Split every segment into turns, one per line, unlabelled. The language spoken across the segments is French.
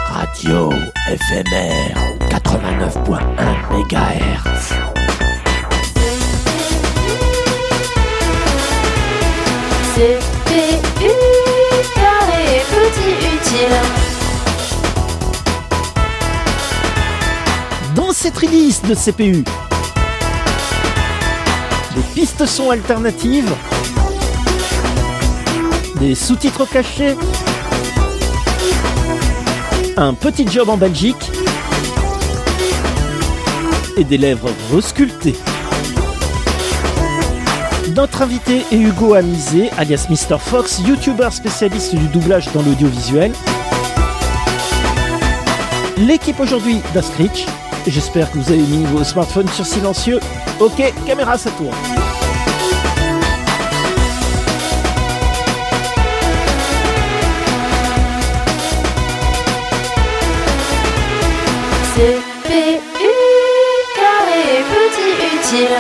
Radio éphémère 89.1 MHz.
CPU carré petit utile.
Dans cette release de CPU, des pistes son alternatives, des sous-titres cachés, un petit job en Belgique et des lèvres resculptées. Notre invité est Hugo Amizé, alias Mr. Fox, youtubeur spécialiste du doublage dans l'audiovisuel. L'équipe aujourd'hui d'Ascritch. J'espère que vous avez mis vos smartphones sur silencieux. Ok, caméra, ça tourne.
CPU carré petit utile.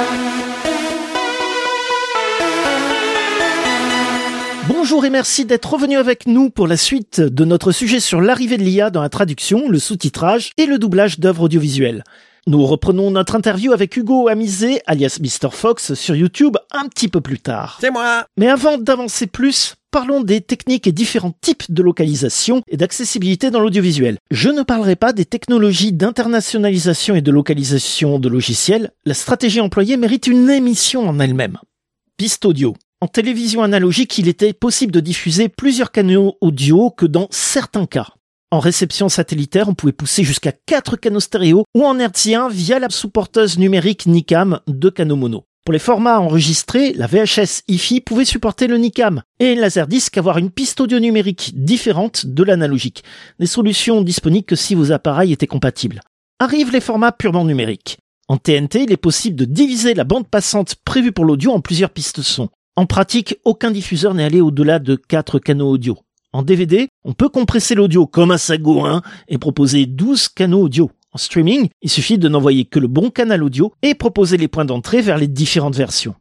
Bonjour et merci d'être revenu avec nous pour la suite de notre sujet sur l'arrivée de l'IA dans la traduction, le sous-titrage et le doublage d'œuvres audiovisuelles. Nous reprenons notre interview avec Hugo Amizé, alias Mr. Fox, sur YouTube un petit peu plus tard.
C'est moi.
Mais avant d'avancer plus, parlons des techniques et différents types de localisation et d'accessibilité dans l'audiovisuel. Je ne parlerai pas des technologies d'internationalisation et de localisation de logiciels. La stratégie employée mérite une émission en elle-même. Piste audio. En télévision analogique, il était possible de diffuser plusieurs canaux audio que dans certains cas. En réception satellitaire, on pouvait pousser jusqu'à 4 canaux stéréo ou en hertzien via la sous-porteuse numérique NICAM, 2 canaux mono. Pour les formats enregistrés, la VHS hi-fi pouvait supporter le NICAM et Laserdisc avoir une piste audio numérique différente de l'analogique. Des solutions disponibles que si vos appareils étaient compatibles. Arrivent les formats purement numériques. En TNT, il est possible de diviser la bande passante prévue pour l'audio en plusieurs pistes son. En pratique, aucun diffuseur n'est allé au-delà de 4 canaux audio. En DVD, on peut compresser l'audio comme un Sagouin et proposer 12 canaux audio. En streaming, il suffit de n'envoyer que le bon canal audio et proposer les points d'entrée vers les différentes versions.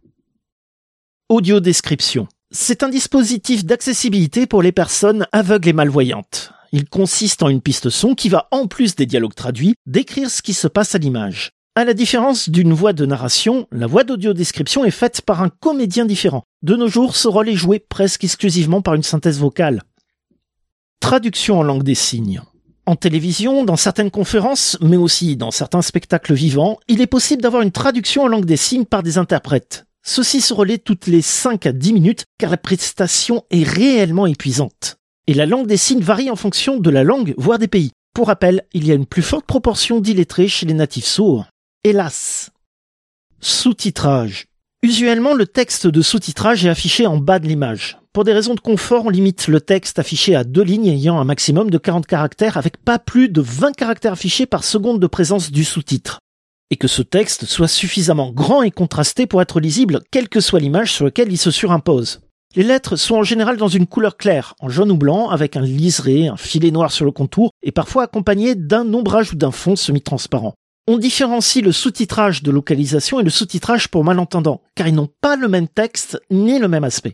Audio description. C'est un dispositif d'accessibilité pour les personnes aveugles et malvoyantes. Il consiste en une piste son qui va, en plus des dialogues traduits, décrire ce qui se passe à l'image. À la différence d'une voix de narration, la voix d'audio-description est faite par un comédien différent. De nos jours, ce rôle est joué presque exclusivement par une synthèse vocale. Traduction en langue des signes. En télévision, dans certaines conférences, mais aussi dans certains spectacles vivants, il est possible d'avoir une traduction en langue des signes par des interprètes. Ceci se relaie toutes les 5 à 10 minutes car la prestation est réellement épuisante. Et la langue des signes varie en fonction de la langue, voire des pays. Pour rappel, il y a une plus forte proportion d'illettrés chez les natifs sourds. Hélas. Sous-titrage. Usuellement, le texte de sous-titrage est affiché en bas de l'image. Pour des raisons de confort, on limite le texte affiché à 2 lignes ayant un maximum de 40 caractères avec pas plus de 20 caractères affichés par seconde de présence du sous-titre. Et que ce texte soit suffisamment grand et contrasté pour être lisible, quelle que soit l'image sur laquelle il se surimpose. Les lettres sont en général dans une couleur claire, en jaune ou blanc, avec un liseré, un filet noir sur le contour, et parfois accompagné d'un ombrage ou d'un fond semi-transparent. On différencie le sous-titrage de localisation et le sous-titrage pour malentendants, car ils n'ont pas le même texte ni le même aspect.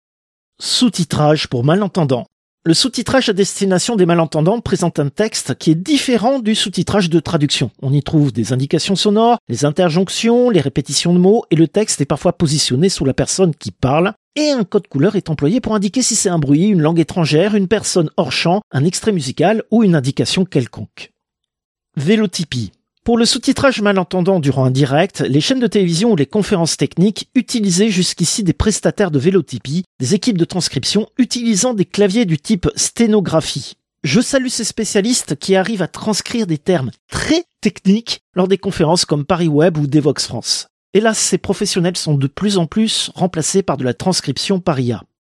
Sous-titrage pour malentendants. Le sous-titrage à destination des malentendants présente un texte qui est différent du sous-titrage de traduction. On y trouve des indications sonores, les interjonctions, les répétitions de mots, et le texte est parfois positionné sous la personne qui parle, et un code couleur est employé pour indiquer si c'est un bruit, une langue étrangère, une personne hors champ, un extrait musical ou une indication quelconque. Vélotypie. Pour le sous-titrage malentendant durant un direct, les chaînes de télévision ou les conférences techniques utilisaient jusqu'ici des prestataires de vélotypie, des équipes de transcription utilisant des claviers du type sténographie. Je salue ces spécialistes qui arrivent à transcrire des termes très techniques lors des conférences comme Paris Web ou Devox France. Hélas, ces professionnels sont de plus en plus remplacés par de la transcription par IA.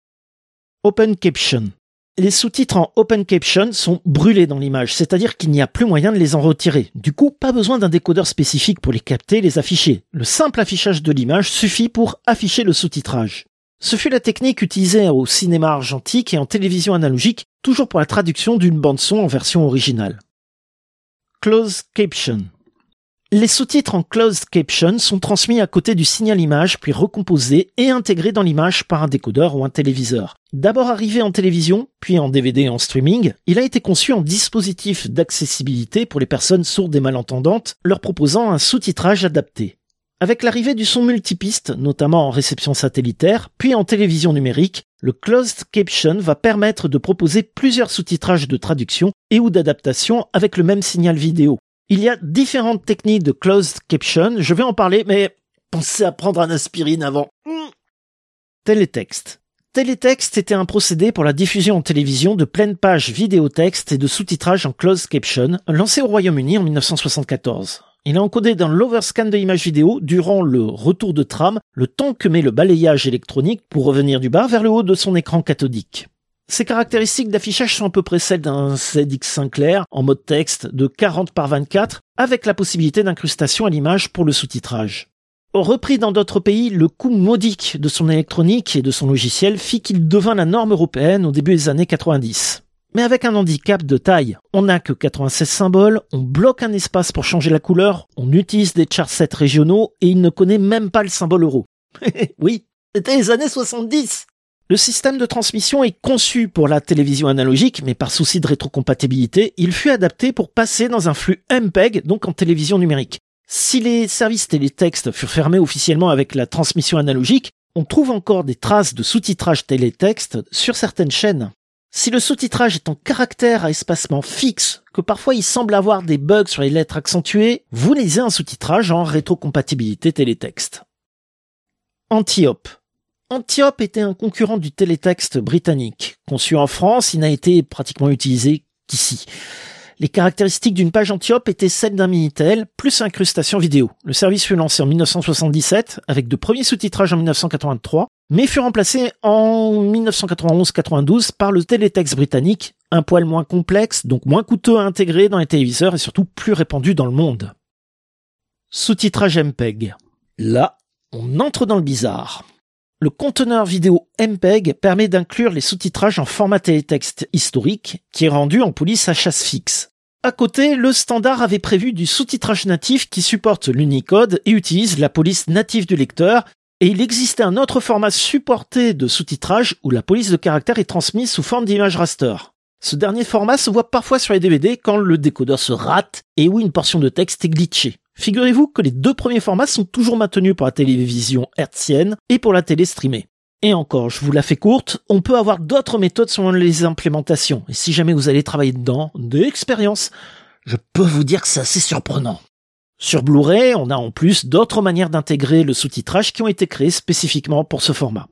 Open Caption. Les sous-titres en Open Caption sont brûlés dans l'image, c'est-à-dire qu'il n'y a plus moyen de les en retirer. Du coup, pas besoin d'un décodeur spécifique pour les capter et les afficher. Le simple affichage de l'image suffit pour afficher le sous-titrage. Ce fut la technique utilisée au cinéma argentique et en télévision analogique, toujours pour la traduction d'une bande-son en version originale. Closed Caption. Les sous-titres en closed caption sont transmis à côté du signal image, puis recomposés et intégrés dans l'image par un décodeur ou un téléviseur. D'abord arrivé en télévision, puis en DVD et en streaming, il a été conçu en dispositif d'accessibilité pour les personnes sourdes et malentendantes, leur proposant un sous-titrage adapté. Avec l'arrivée du son multipiste, notamment en réception satellitaire, puis en télévision numérique, le closed caption va permettre de proposer plusieurs sous-titrages de traduction et ou d'adaptation avec le même signal vidéo. Il y a différentes techniques de closed caption, je vais en parler, mais pensez à prendre un aspirine avant. Télétexte. Télétexte était un procédé pour la diffusion en télévision de pleines pages vidéo-texte et de sous-titrage en closed caption, lancé au Royaume-Uni en 1974. Il est encodé dans l'overscan de l'image vidéo durant le retour de trame, le temps que met le balayage électronique pour revenir du bas vers le haut de son écran cathodique. Ces caractéristiques d'affichage sont à peu près celles d'un ZX Sinclair en mode texte de 40 par 24 avec la possibilité d'incrustation à l'image pour le sous-titrage. Repris dans d'autres pays, le coût modique de son électronique et de son logiciel fit qu'il devint la norme européenne au début des années 90. Mais avec un handicap de taille, on n'a que 96 symboles, on bloque un espace pour changer la couleur, on utilise des charsets régionaux et il ne connaît même pas le symbole euro. Oui, c'était les années 70. Le système de transmission est conçu pour la télévision analogique, mais par souci de rétrocompatibilité, il fut adapté pour passer dans un flux MPEG, donc en télévision numérique. Si les services télétexte furent fermés officiellement avec la transmission analogique, on trouve encore des traces de sous-titrage télétexte sur certaines chaînes. Si le sous-titrage est en caractère à espacement fixe, que parfois il semble avoir des bugs sur les lettres accentuées, vous lisez un sous-titrage en rétrocompatibilité télétexte. Antiope. Antiope était un concurrent du télétexte britannique. Conçu en France, il n'a été pratiquement utilisé qu'ici. Les caractéristiques d'une page Antiope étaient celles d'un Minitel, plus incrustation vidéo. Le service fut lancé en 1977, avec de premiers sous-titrages en 1983, mais fut remplacé en 1991-92 par le télétexte britannique, un poil moins complexe, donc moins coûteux à intégrer dans les téléviseurs et surtout plus répandu dans le monde. Sous-titrage MPEG. Là, on entre dans le bizarre. Le conteneur vidéo MPEG permet d'inclure les sous-titrages en format télétexte historique, qui est rendu en police à chasse fixe. À côté, le standard avait prévu du sous-titrage natif qui supporte l'Unicode et utilise la police native du lecteur, et il existait un autre format supporté de sous-titrage où la police de caractère est transmise sous forme d'image raster. Ce dernier format se voit parfois sur les DVD quand le décodeur se rate et où une portion de texte est glitchée. Figurez-vous que les deux premiers formats sont toujours maintenus pour la télévision hertzienne et pour la télé streamée. Et encore, je vous la fais courte, on peut avoir d'autres méthodes selon les implémentations. Et si jamais vous allez travailler dedans, d'expérience, je peux vous dire que c'est assez surprenant. Sur Blu-ray, on a en plus d'autres manières d'intégrer le sous-titrage qui ont été créées spécifiquement pour ce format.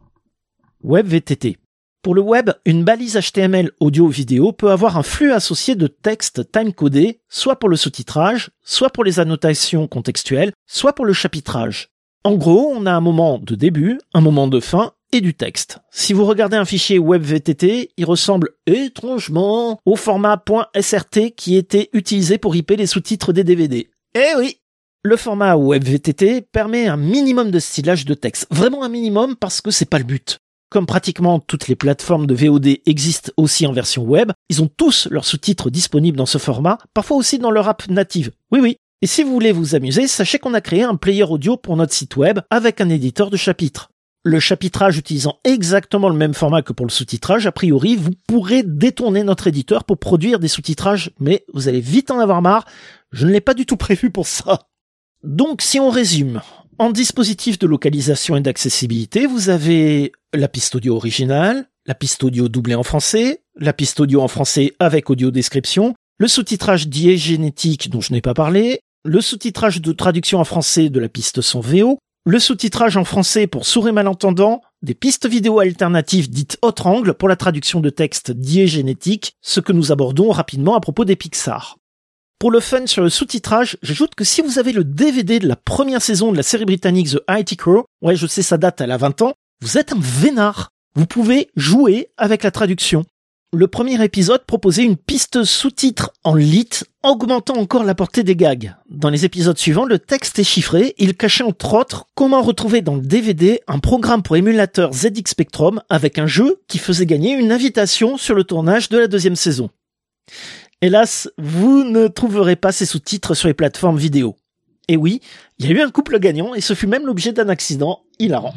WebVTT. Pour le web, une balise HTML audio-vidéo peut avoir un flux associé de texte time-codé, soit pour le sous-titrage, soit pour les annotations contextuelles, soit pour le chapitrage. En gros, on a un moment de début, un moment de fin et du texte. Si vous regardez un fichier WebVTT, il ressemble étrangement au format .srt qui était utilisé pour ripper les sous-titres des DVD. Eh oui! Le format WebVTT permet un minimum de stylage de texte. Vraiment un minimum parce que c'est pas le but. Comme pratiquement toutes les plateformes de VOD existent aussi en version web, ils ont tous leurs sous-titres disponibles dans ce format, parfois aussi dans leur app native. Oui. Et si vous voulez vous amuser, sachez qu'on a créé un player audio pour notre site web avec un éditeur de chapitres. Le chapitrage utilisant exactement le même format que pour le sous-titrage, a priori, vous pourrez détourner notre éditeur pour produire des sous-titrages, mais vous allez vite en avoir marre, je ne l'ai pas du tout prévu pour ça. Donc si on résume, en dispositif de localisation et d'accessibilité, vous avez la piste audio originale, la piste audio doublée en français, la piste audio en français avec audio description, le sous-titrage diégénétique dont je n'ai pas parlé, le sous-titrage de traduction en français de la piste son VO, le sous-titrage en français pour sourds et malentendants, des pistes vidéo alternatives dites autre angle pour la traduction de texte diégénétique, ce que nous abordons rapidement à propos des Pixar. Pour le fun sur le sous-titrage, j'ajoute que si vous avez le DVD de la première saison de la série britannique The IT Crowd, ouais je sais ça date, elle a 20 ans, vous êtes un vénard. Vous pouvez jouer avec la traduction. Le premier épisode proposait une piste sous-titre en lit, augmentant encore la portée des gags. Dans les épisodes suivants, le texte est chiffré, il cachait entre autres comment retrouver dans le DVD un programme pour émulateur ZX Spectrum avec un jeu qui faisait gagner une invitation sur le tournage de la deuxième saison. Hélas, vous ne trouverez pas ces sous-titres sur les plateformes vidéo. Et oui, il y a eu un couple gagnant et ce fut même l'objet d'un accident hilarant.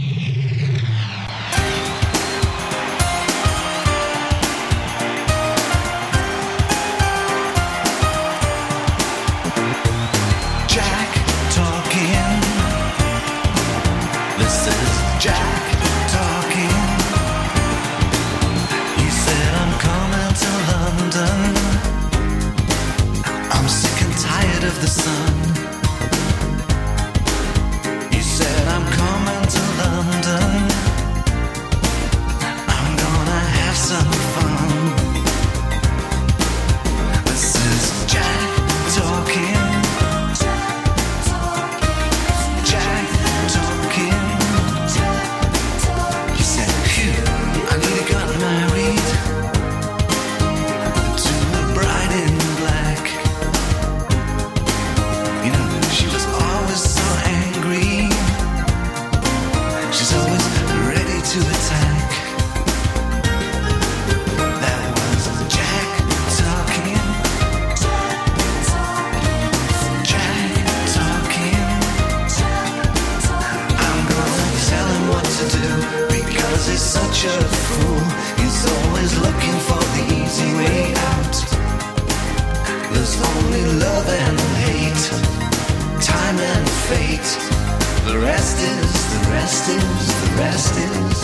The sun. You said I'm coming to London. I'm gonna have some fun. This is Jack talking. Jack talking. He said, phew, I nearly got married to a bride in black. You know, she was always so angry. She's always ready to attack. That was Jack talking. Jack talking. I'm gonna tell him what to do because he's such a fool. He's always looking for the easy way out. There's only love and hate, time and fate. The rest is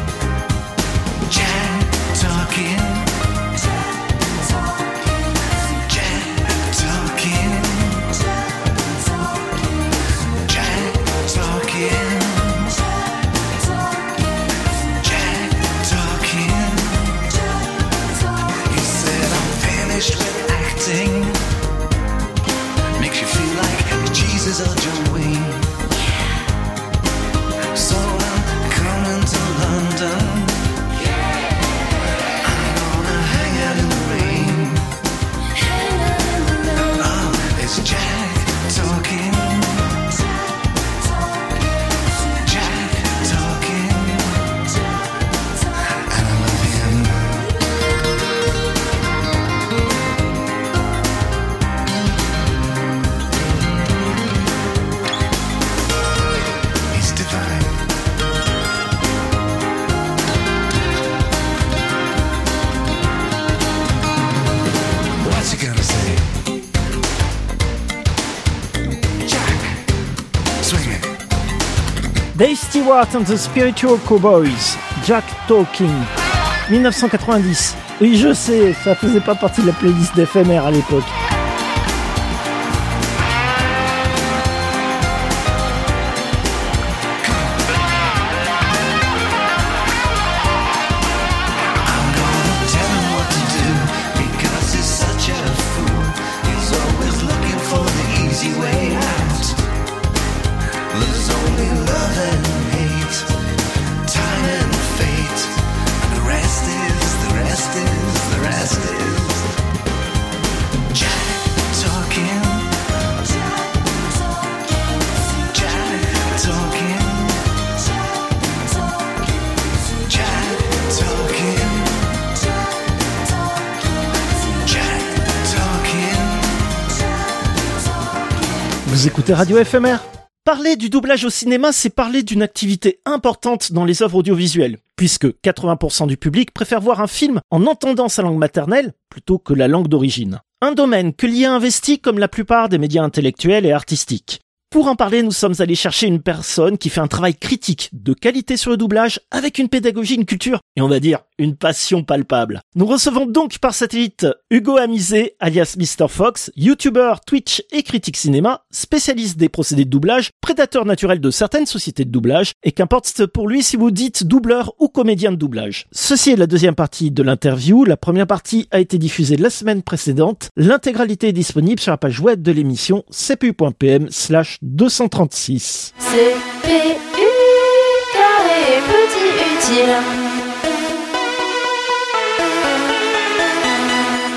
Jack talking. Jack talking. Jack talking. Jack talking. He said I'm finished with acting. Makes you feel like Jesus or John Wayne. So I'm coming to London. I'm gonna hang out in the rain. Oh, it's Jack talking. Jack talking. And I love him. He's divine. What's he gonna say? Jack, swing it.
Dave Stewart and the Spiritual Cowboys, Jack Talking, 1990. Oui, je sais, ça faisait pas partie de la playlist d'FMR à l'époque.
I'm gonna tell him what to do because he's such a fool. He's always looking for the easy way out. There's only love and hate, time and fate. And the rest is Jack talking. Jack talking. Jack talking. Jack talking.
Vous écoutez Radio FMR ? Parler du doublage au cinéma, c'est parler d'une activité importante dans les œuvres audiovisuelles, puisque 80% du public préfère voir un film en entendant sa langue maternelle plutôt que la langue d'origine. Un domaine que l'IA investit comme la plupart des médias intellectuels et artistiques. Pour en parler, nous sommes allés chercher une personne qui fait un travail critique de qualité sur le doublage avec une pédagogie, une culture et on va dire une passion palpable. Nous recevons donc par satellite Hugo Amizé, alias Mr. Fox, youtubeur, Twitch et critique cinéma, spécialiste des procédés de doublage, prédateur naturel de certaines sociétés de doublage et qu'importe pour lui si vous dites doubleur ou comédien de doublage. Ceci est la deuxième partie de l'interview. La première partie a été diffusée la semaine précédente. L'intégralité est disponible sur la page web de l'émission cpu.pm/236.
CPU carré petit utile.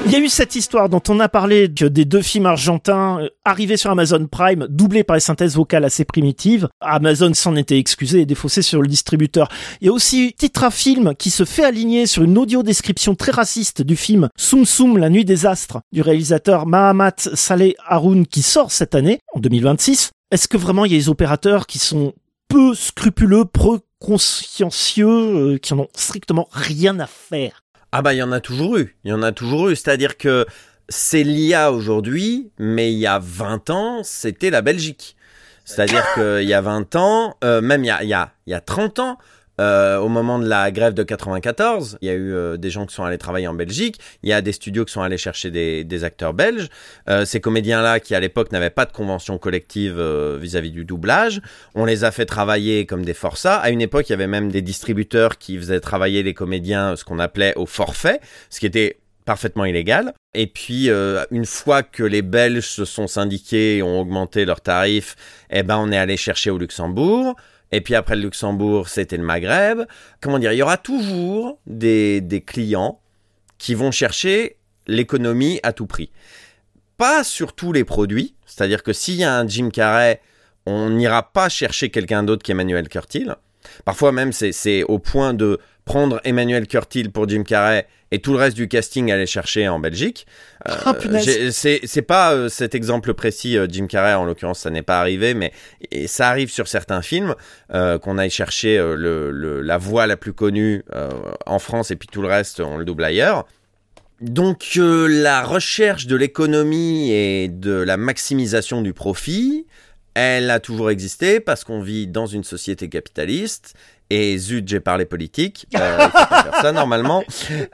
Il y a eu cette histoire dont on a parlé que des 2 films argentins arrivés sur Amazon Prime, doublés par les synthèses vocales assez primitives. Amazon s'en était excusé et défaussé sur le distributeur. Il y a aussi Titra Film qui se fait aligner sur une audio description très raciste du film Soum Soum, la nuit des astres, du réalisateur Mahamat Saleh Haroun qui sort cette année, en 2026. Est-ce que vraiment il y a des opérateurs qui sont peu scrupuleux, peu consciencieux, qui en ont strictement rien à faire?
Ah bah il y en a toujours eu, c'est-à-dire que c'est l'IA aujourd'hui, mais il y a 20 ans, c'était la Belgique. C'est-à-dire qu'il y a 20 ans, même il y a 30 ans, au moment de la grève de 94, il y a eu des gens qui sont allés travailler en Belgique, il y a des studios qui sont allés chercher des acteurs belges, ces comédiens-là qui à l'époque n'avaient pas de convention collective vis-à-vis du doublage, on les a fait travailler comme des forçats. À une époque, il y avait même des distributeurs qui faisaient travailler les comédiens, ce qu'on appelait au forfait, ce qui était parfaitement illégal. Et puis, une fois que les Belges se sont syndiqués et ont augmenté leurs tarifs, on est allé chercher au Luxembourg. Et puis après le Luxembourg, c'était le Maghreb. Comment dire, il y aura toujours des clients qui vont chercher l'économie à tout prix. Pas sur tous les produits, c'est-à-dire que s'il y a un Jim Carrey, on n'ira pas chercher quelqu'un d'autre qu'Emmanuel Curtil. Parfois même, c'est au point de prendre Emmanuel Curtil pour Jim Carrey et tout le reste du casting aller chercher en Belgique. C'est pas cet exemple précis, Jim Carrey en l'occurrence, ça n'est pas arrivé, mais ça arrive sur certains films qu'on aille chercher la voix la plus connue en France et puis tout le reste on le double ailleurs. Donc la recherche de l'économie et de la maximisation du profit, elle a toujours existé parce qu'on vit dans une société capitaliste. Et zut, j'ai parlé politique. Il faut pas faire ça normalement.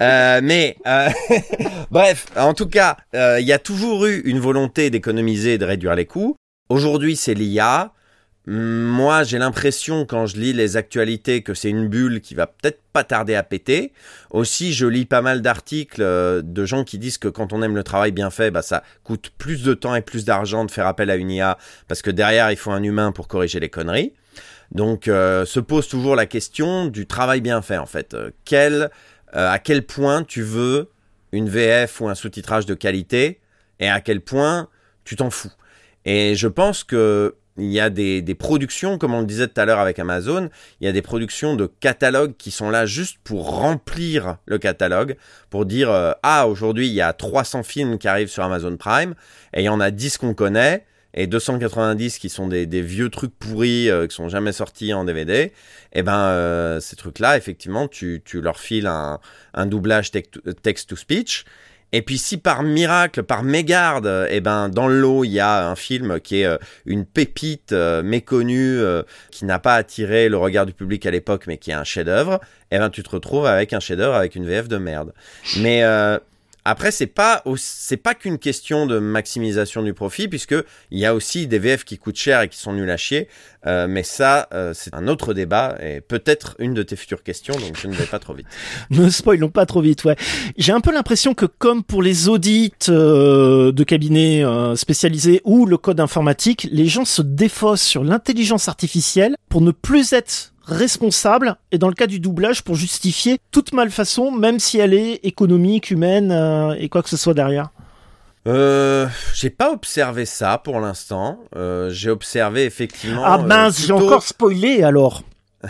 Bref, en tout cas, il y a toujours eu une volonté d'économiser et de réduire les coûts. Aujourd'hui, c'est l'IA. Moi, j'ai l'impression, quand je lis les actualités, que c'est une bulle qui va peut-être pas tarder à péter. Aussi, je lis pas mal d'articles de gens qui disent que quand on aime le travail bien fait, ça coûte plus de temps et plus d'argent de faire appel à une IA parce que derrière, il faut un humain pour corriger les conneries. Donc, se pose toujours la question du travail bien fait, en fait. À quel point tu veux une VF ou un sous-titrage de qualité et à quel point tu t'en fous. Et je pense que il y a des productions, comme on le disait tout à l'heure avec Amazon, il y a des productions de catalogues qui sont là juste pour remplir le catalogue, pour dire aujourd'hui il y a 300 films qui arrivent sur Amazon Prime et il y en a 10 qu'on connaît et 290 qui sont des vieux trucs pourris qui sont jamais sortis en DVD. Et ces trucs-là, effectivement, tu leur files un doublage text-to-speech. Et puis si par miracle, par mégarde, dans le lot, il y a un film qui est une pépite méconnue, qui n'a pas attiré le regard du public à l'époque, mais qui est un chef-d'œuvre, tu te retrouves avec un chef-d'œuvre avec une VF de merde. Mais après, c'est pas qu'une question de maximisation du profit, puisque il y a aussi des VF qui coûtent cher et qui sont nuls à chier. Mais ça, c'est un autre débat et peut-être une de tes futures questions, donc je ne vais pas trop vite.
Ne spoilons pas trop vite, ouais. J'ai un peu l'impression que comme pour les audits de cabinets spécialisés ou le code informatique, les gens se défaussent sur l'intelligence artificielle pour ne plus être responsable, et dans le cas du doublage pour justifier toute malfaçon, même si elle est économique, humaine et quoi que ce soit derrière.
J'ai pas observé ça pour l'instant. J'ai observé effectivement.
Ah mince, j'ai encore spoilé alors.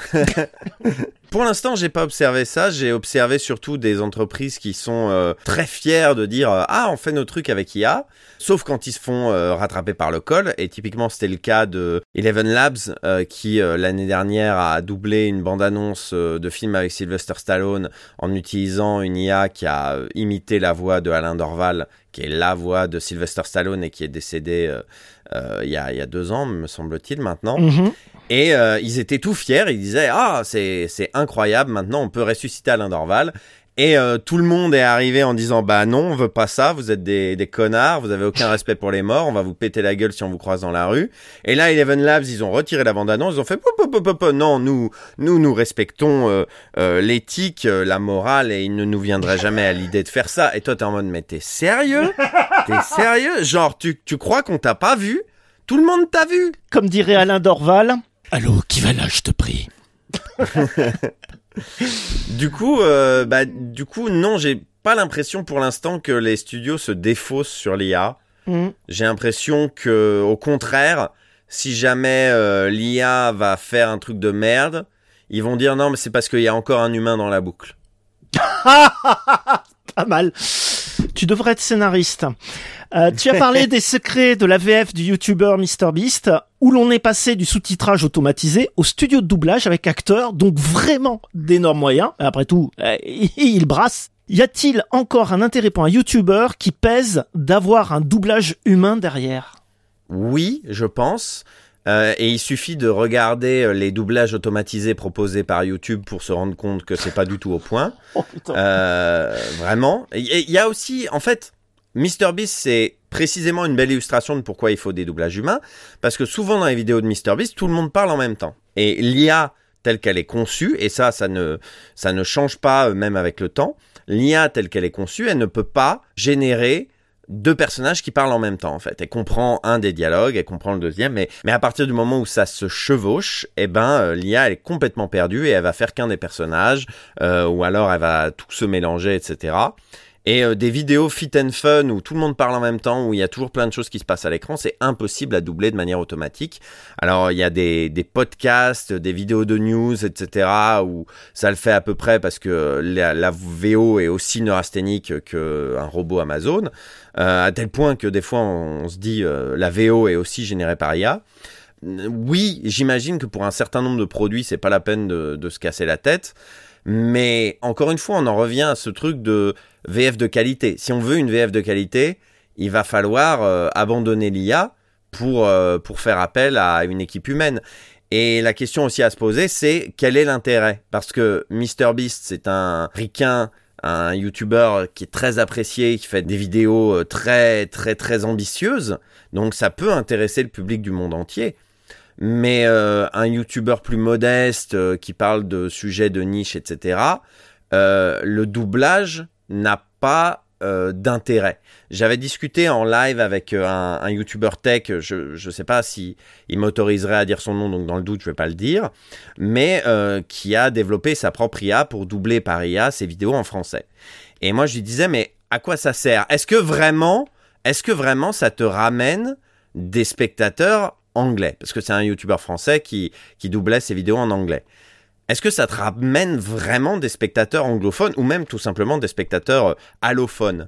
Pour l'instant, j'ai pas observé ça. J'ai observé surtout des entreprises qui sont très fières de dire on fait nos trucs avec IA, sauf quand ils se font rattraper par le col. Et typiquement, c'était le cas de Eleven Labs qui l'année dernière a doublé une bande-annonce de film avec Sylvester Stallone en utilisant une IA qui a imité la voix de Alain Dorval, qui est la voix de Sylvester Stallone et qui est décédé il y a 2 ans, me semble-t-il maintenant. Mm-hmm. Et ils étaient tout fiers, ils disaient c'est incroyable, maintenant on peut ressusciter Alain Dorval. Et tout le monde est arrivé en disant non, on veut pas ça, vous êtes des connards, vous avez aucun respect pour les morts, on va vous péter la gueule si on vous croise dans la rue. Et là, Eleven Labs, ils ont retiré la bande-annonce, ils ont fait non, nous respectons l'éthique, la morale, et il ne nous viendrait jamais à l'idée de faire ça. Et toi, t'es en mode mais t'es sérieux? T'es sérieux? Genre tu crois qu'on t'a pas vu? Tout le monde t'a vu.
Comme dirait Alain Dorval.
Allô, qui va là, je te prie.
Du coup, non, j'ai pas l'impression pour l'instant que les studios se défaussent sur l'IA. J'ai l'impression que, au contraire, si jamais l'IA va faire un truc de merde, ils vont dire non, mais c'est parce qu'il y a encore un humain dans la boucle.
Pas mal. Tu devrais être scénariste. Tu as parlé des secrets de la VF du YouTuber MrBeast, où l'on est passé du sous-titrage automatisé au studio de doublage avec acteurs, donc vraiment d'énormes moyens. Après tout, il brasse. Y a-t-il encore un intérêt pour un YouTuber qui pèse d'avoir un doublage humain derrière ?
Oui, je pense. Et il suffit de regarder les doublages automatisés proposés par YouTube pour se rendre compte que c'est pas du tout au point.
Oh putain.
Vraiment. Il y a aussi, en fait, MrBeast, c'est précisément une belle illustration de pourquoi il faut des doublages humains. Parce que souvent dans les vidéos de MrBeast, tout le monde parle en même temps. Et l'IA telle qu'elle est conçue, et ça ne change pas même avec le temps, l'IA telle qu'elle est conçue, elle ne peut pas générer deux personnages qui parlent en même temps, en fait. Elle comprend un des dialogues, elle comprend le deuxième, mais à partir du moment où ça se chevauche, l'IA, elle est complètement perdue et elle va faire qu'un des personnages, ou alors elle va tout se mélanger, etc. Et des vidéos fit and fun où tout le monde parle en même temps, où il y a toujours plein de choses qui se passent à l'écran, c'est impossible à doubler de manière automatique. Alors, il y a des podcasts, des vidéos de news, etc., où ça le fait à peu près parce que la VO est aussi neurasthénique qu'un robot Amazon, à tel point que des fois, on se dit la VO est aussi générée par IA. Oui, j'imagine que pour un certain nombre de produits, c'est pas la peine de se casser la tête. Mais encore une fois, on en revient à ce truc de VF de qualité. Si on veut une VF de qualité, il va falloir abandonner l'IA pour faire appel à une équipe humaine. Et la question aussi à se poser, c'est quel est l'intérêt ? Parce que MrBeast, c'est un ricain, un YouTuber qui est très apprécié, qui fait des vidéos très, très, très ambitieuses. Donc ça peut intéresser le public du monde entier. Mais un YouTuber plus modeste qui parle de sujets de niche, etc., le doublage n'a pas d'intérêt. J'avais discuté en live avec un YouTuber tech, je sais pas si il m'autoriserait à dire son nom, donc dans le doute, je vais pas le dire, mais qui a développé sa propre IA pour doubler par IA ses vidéos en français. Et moi, je lui disais, mais à quoi ça sert ? Est-ce que vraiment ça te ramène des spectateurs anglais, parce que c'est un YouTuber français qui doublait ses vidéos en anglais. Est-ce que ça te ramène vraiment des spectateurs anglophones ou même tout simplement des spectateurs allophones ?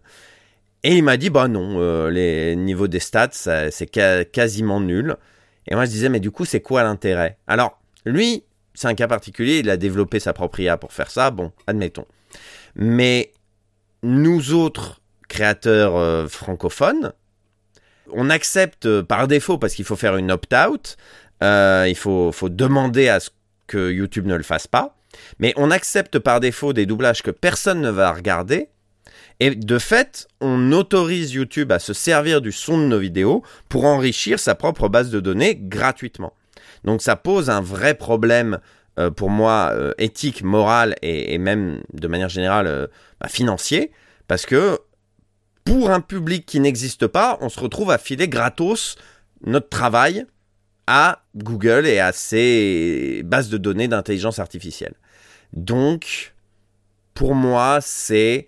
Et il m'a dit, bah non, les niveaux des stats, c'est quasiment nul. Et moi je disais, mais du coup, c'est quoi l'intérêt ? Alors, lui, c'est un cas particulier, il a développé sa propre IA pour faire ça, bon, admettons. Mais nous autres créateurs francophones, on accepte par défaut parce qu'il faut faire une opt-out, il faut demander à ce que YouTube ne le fasse pas, mais on accepte par défaut des doublages que personne ne va regarder, et de fait, on autorise YouTube à se servir du son de nos vidéos pour enrichir sa propre base de données gratuitement. Donc ça pose un vrai problème pour moi éthique, moral et même de manière générale financier, parce que pour un public qui n'existe pas, on se retrouve à filer gratos notre travail à Google et à ses bases de données d'intelligence artificielle. Donc, pour moi, c'est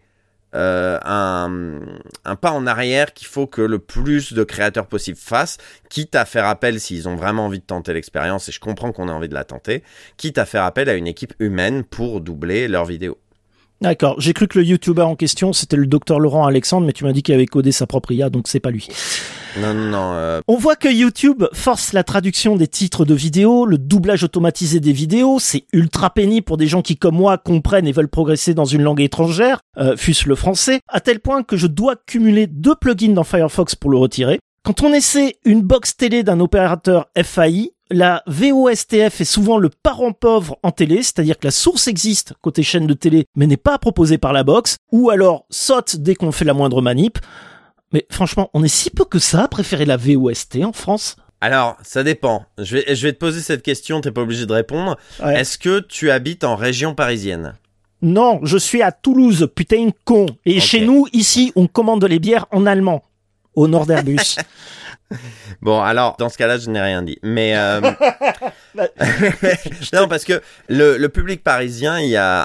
un pas en arrière qu'il faut que le plus de créateurs possible fassent, quitte à faire appel, s'ils ont vraiment envie de tenter l'expérience, et je comprends qu'on a envie de la tenter, quitte à faire appel à une équipe humaine pour doubler leurs vidéos.
D'accord, j'ai cru que le YouTuber en question, c'était le docteur Laurent Alexandre, mais tu m'as dit qu'il avait codé sa propre IA, donc c'est pas lui.
Non.
On voit que YouTube force la traduction des titres de vidéos, le doublage automatisé des vidéos, c'est ultra pénible pour des gens qui, comme moi, comprennent et veulent progresser dans une langue étrangère, fût-ce le français, à tel point que je dois cumuler 2 plugins dans Firefox pour le retirer. Quand on essaie une box télé d'un opérateur FAI, la VOSTF est souvent le parent pauvre en télé, c'est-à-dire que la source existe côté chaîne de télé, mais n'est pas proposée par la box, ou alors saute dès qu'on fait la moindre manip. Mais franchement, on est si peu que ça à préférer la VOST en France.
Alors, ça dépend. Je vais te poser cette question, t'es pas obligé de répondre.
Ouais.
Est-ce que tu habites en région parisienne ?
Non, je suis à Toulouse, putain con. Et
Ok.
chez nous, ici, on commande les bières en allemand, au nord d'Airbus.
Bon, alors, dans ce cas-là, je n'ai rien dit. Mais non, parce que le public parisien, il y a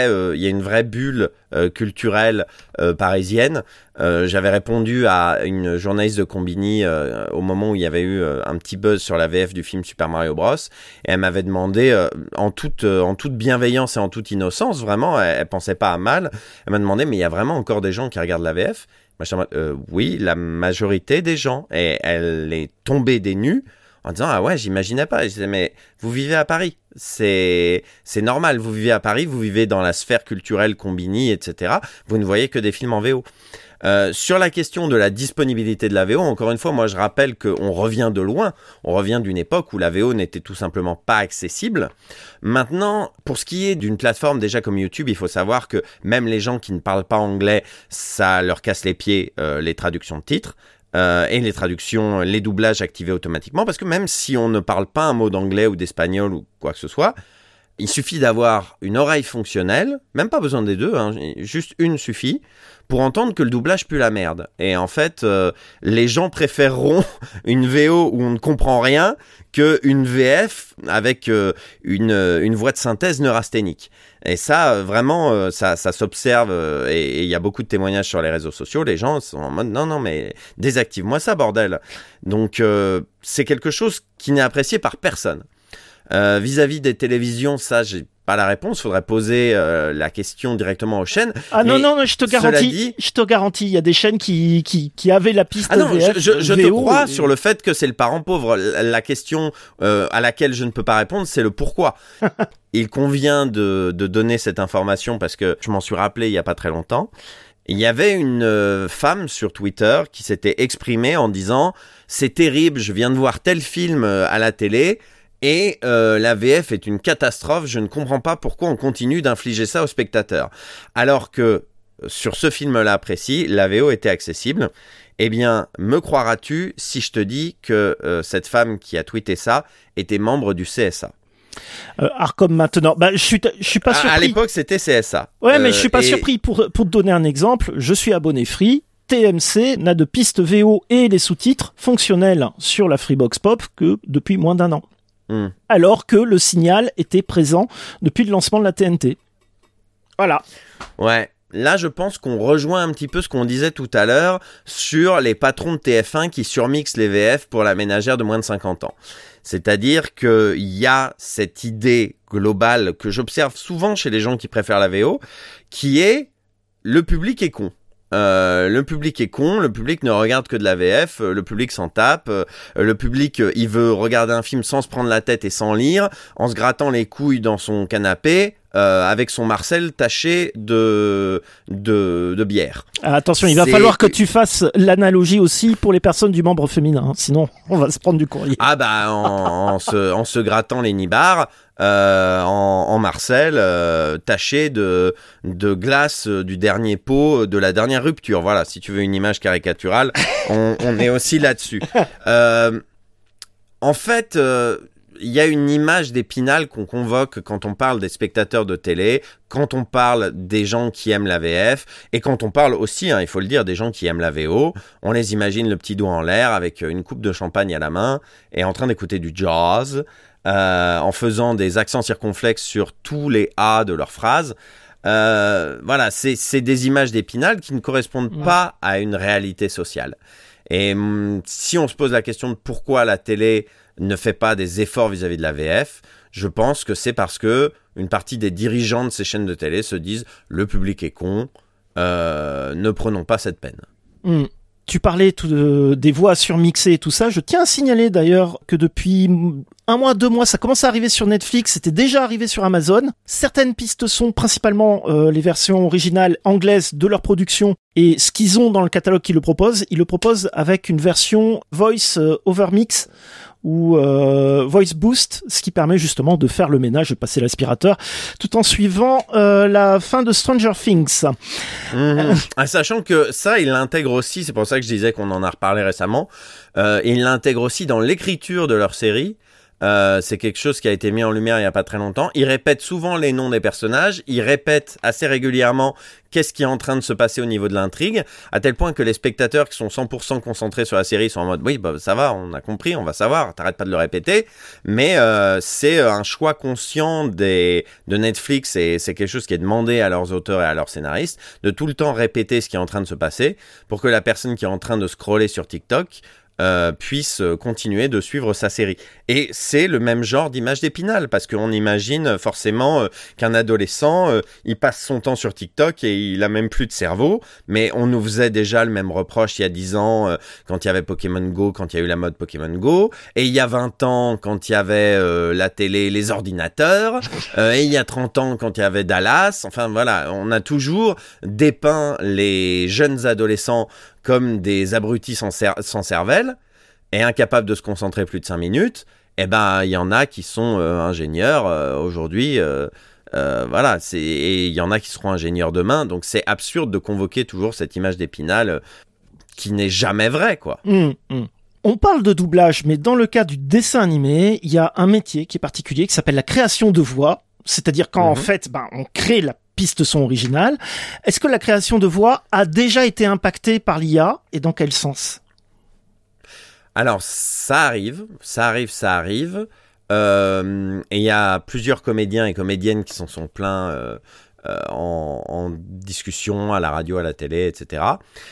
une vraie bulle culturelle parisienne. J'avais répondu à une journaliste de Combini au moment où il y avait eu un petit buzz sur la VF du film Super Mario Bros. Et elle m'avait demandé, en toute bienveillance et en toute innocence, vraiment, elle pensait pas à mal. Elle m'a demandé, mais il y a vraiment encore des gens qui regardent la VF? Oui, la majorité des gens. Et elle est tombée des nues en disant, ah ouais, j'imaginais pas. Je disais, mais vous vivez à Paris. C'est normal. Vous vivez à Paris, vous vivez dans la sphère culturelle Combini, etc. Vous ne voyez que des films en VO. Sur la question de la disponibilité de la VO, encore une fois, moi je rappelle qu'on revient de loin, on revient d'une époque où la VO n'était tout simplement pas accessible. Maintenant, pour ce qui est d'une plateforme déjà comme YouTube, il faut savoir que même les gens qui ne parlent pas anglais, ça leur casse les pieds les traductions de titres. Et les traductions, les doublages activés automatiquement, parce que même si on ne parle pas un mot d'anglais ou d'espagnol ou quoi que ce soit, il suffit d'avoir une oreille fonctionnelle, même pas besoin des deux, hein, juste une suffit, pour entendre que le doublage pue la merde. Et en fait, les gens préféreront une VO où on ne comprend rien qu'une VF avec une voix de synthèse neurasthénique. Et ça, vraiment, ça s'observe, et il y a beaucoup de témoignages sur les réseaux sociaux. Les gens sont en mode, non, mais désactive-moi ça, bordel. Donc, c'est quelque chose qui n'est apprécié par personne. Vis-à-vis des télévisions, ça, j'ai pas la réponse. Faudrait poser la question directement aux chaînes.
Ah non, je te garantis, il y a des chaînes qui avaient la piste VF.
Je te
VO,
crois sur le fait que c'est le parent pauvre. La question à laquelle je ne peux pas répondre, c'est le pourquoi. Il convient de donner cette information parce que je m'en suis rappelé il y a pas très longtemps. Il y avait une femme sur Twitter qui s'était exprimée en disant « C'est terrible, je viens de voir tel film à la télé ». Et la VF est une catastrophe, je ne comprends pas pourquoi on continue d'infliger ça aux spectateurs. Alors que sur ce film-là précis, la VO était accessible. Eh bien, me croiras-tu si je te dis que cette femme qui a tweeté ça était membre du CSA?
Arcom maintenant. Je suis pas surpris.
À l'époque, c'était CSA.
Ouais, mais je suis pas surpris. Pour te donner un exemple, je suis abonné Free. TMC n'a de piste VO et les sous-titres fonctionnels sur la Freebox Pop que depuis moins d'un an. Alors que le signal était présent depuis le lancement de la TNT. Voilà.
Ouais. Là, je pense qu'on rejoint un petit peu ce qu'on disait tout à l'heure sur les patrons de TF1 qui surmixent les VF pour la ménagère de moins de 50 ans. C'est-à-dire qu'il y a cette idée globale que j'observe souvent chez les gens qui préfèrent la VO, qui est le public est con. Le public est con, le public ne regarde que de la VF, le public s'en tape, le public il veut regarder un film sans se prendre la tête et sans lire, en se grattant les couilles dans son canapé, avec son Marcel taché de bière.
Attention, il va falloir que tu fasses l'analogie aussi pour les personnes du membre féminin, hein, sinon on va se prendre du courrier.
Ah bah en se grattant les nibards, en Marcel, taché de glace du dernier pot de la dernière rupture. Voilà, si tu veux une image caricaturale, on est aussi là-dessus. En fait, il y a une image d'Épinal qu'on convoque quand on parle des spectateurs de télé, quand on parle des gens qui aiment la VF, et quand on parle aussi, il faut le dire, des gens qui aiment la VO. On les imagine le petit doigt en l'air avec une coupe de champagne à la main et en train d'écouter du jazz, en faisant des accents circonflexes sur tous les A de leurs phrases. Voilà, c'est des images d'Épinal qui ne correspondent pas à une réalité sociale. Et si on se pose la question de pourquoi la télé ne fait pas des efforts vis-à-vis de la VF, je pense que c'est parce que une partie des dirigeants de ces chaînes de télé se disent le public est con, ne prenons pas cette peine.
Tu parlais des voix surmixées et tout ça. Je tiens à signaler d'ailleurs que depuis 1 mois, 2 mois, ça commence à arriver sur Netflix. C'était déjà arrivé sur Amazon. Certaines pistes sont principalement les versions originales anglaises de leur production. Et ce qu'ils ont dans le catalogue qu'ils le proposent, ils le proposent avec une version Voice Over Mix ou Voice Boost, ce qui permet justement de faire le ménage, de passer l'aspirateur, tout en suivant la fin de Stranger Things.
Sachant que ça, il l'intègre aussi, c'est pour ça que je disais qu'on en a reparlé récemment, il l'intègre aussi dans l'écriture de leur série. C'est quelque chose qui a été mis en lumière il y a pas très longtemps. Ils répètent souvent les noms des personnages. Ils répètent assez régulièrement qu'est-ce qui est en train de se passer au niveau de l'intrigue, à tel point que les spectateurs qui sont 100% concentrés sur la série sont en mode oui, bah ça va, on a compris, on va savoir, t'arrêtes pas de le répéter. Mais c'est un choix conscient de Netflix et c'est quelque chose qui est demandé à leurs auteurs et à leurs scénaristes de tout le temps répéter ce qui est en train de se passer pour que la personne qui est en train de scroller sur TikTok puisse continuer de suivre sa série. Et c'est le même genre d'image d'Épinal, parce qu'on imagine forcément qu'un adolescent, il passe son temps sur TikTok et il a même plus de cerveau, mais on nous faisait déjà le même reproche il y a 10 ans quand il y avait Pokémon Go, quand il y a eu la mode Pokémon Go, et il y a 20 ans quand il y avait la télé, les ordinateurs, et il y a 30 ans quand il y avait Dallas. Enfin voilà, on a toujours dépeint les jeunes adolescents comme des abrutis sans cervelle et incapables de se concentrer plus de 5 minutes. Eh ben, il y en a qui sont ingénieurs aujourd'hui, voilà, et il y en a qui seront ingénieurs demain, donc c'est absurde de convoquer toujours cette image d'Épinal qui n'est jamais vraie, quoi.
On parle de doublage, mais dans le cas du dessin animé, il y a un métier qui est particulier, qui s'appelle la création de voix, c'est-à-dire quand en fait, on crée la piste son originale. Est-ce que la création de voix a déjà été impactée par l'IA et dans quel sens ?
Alors, ça arrive. Et il y a plusieurs comédiens et comédiennes qui s'en sont plaints en discussion à la radio, à la télé, etc.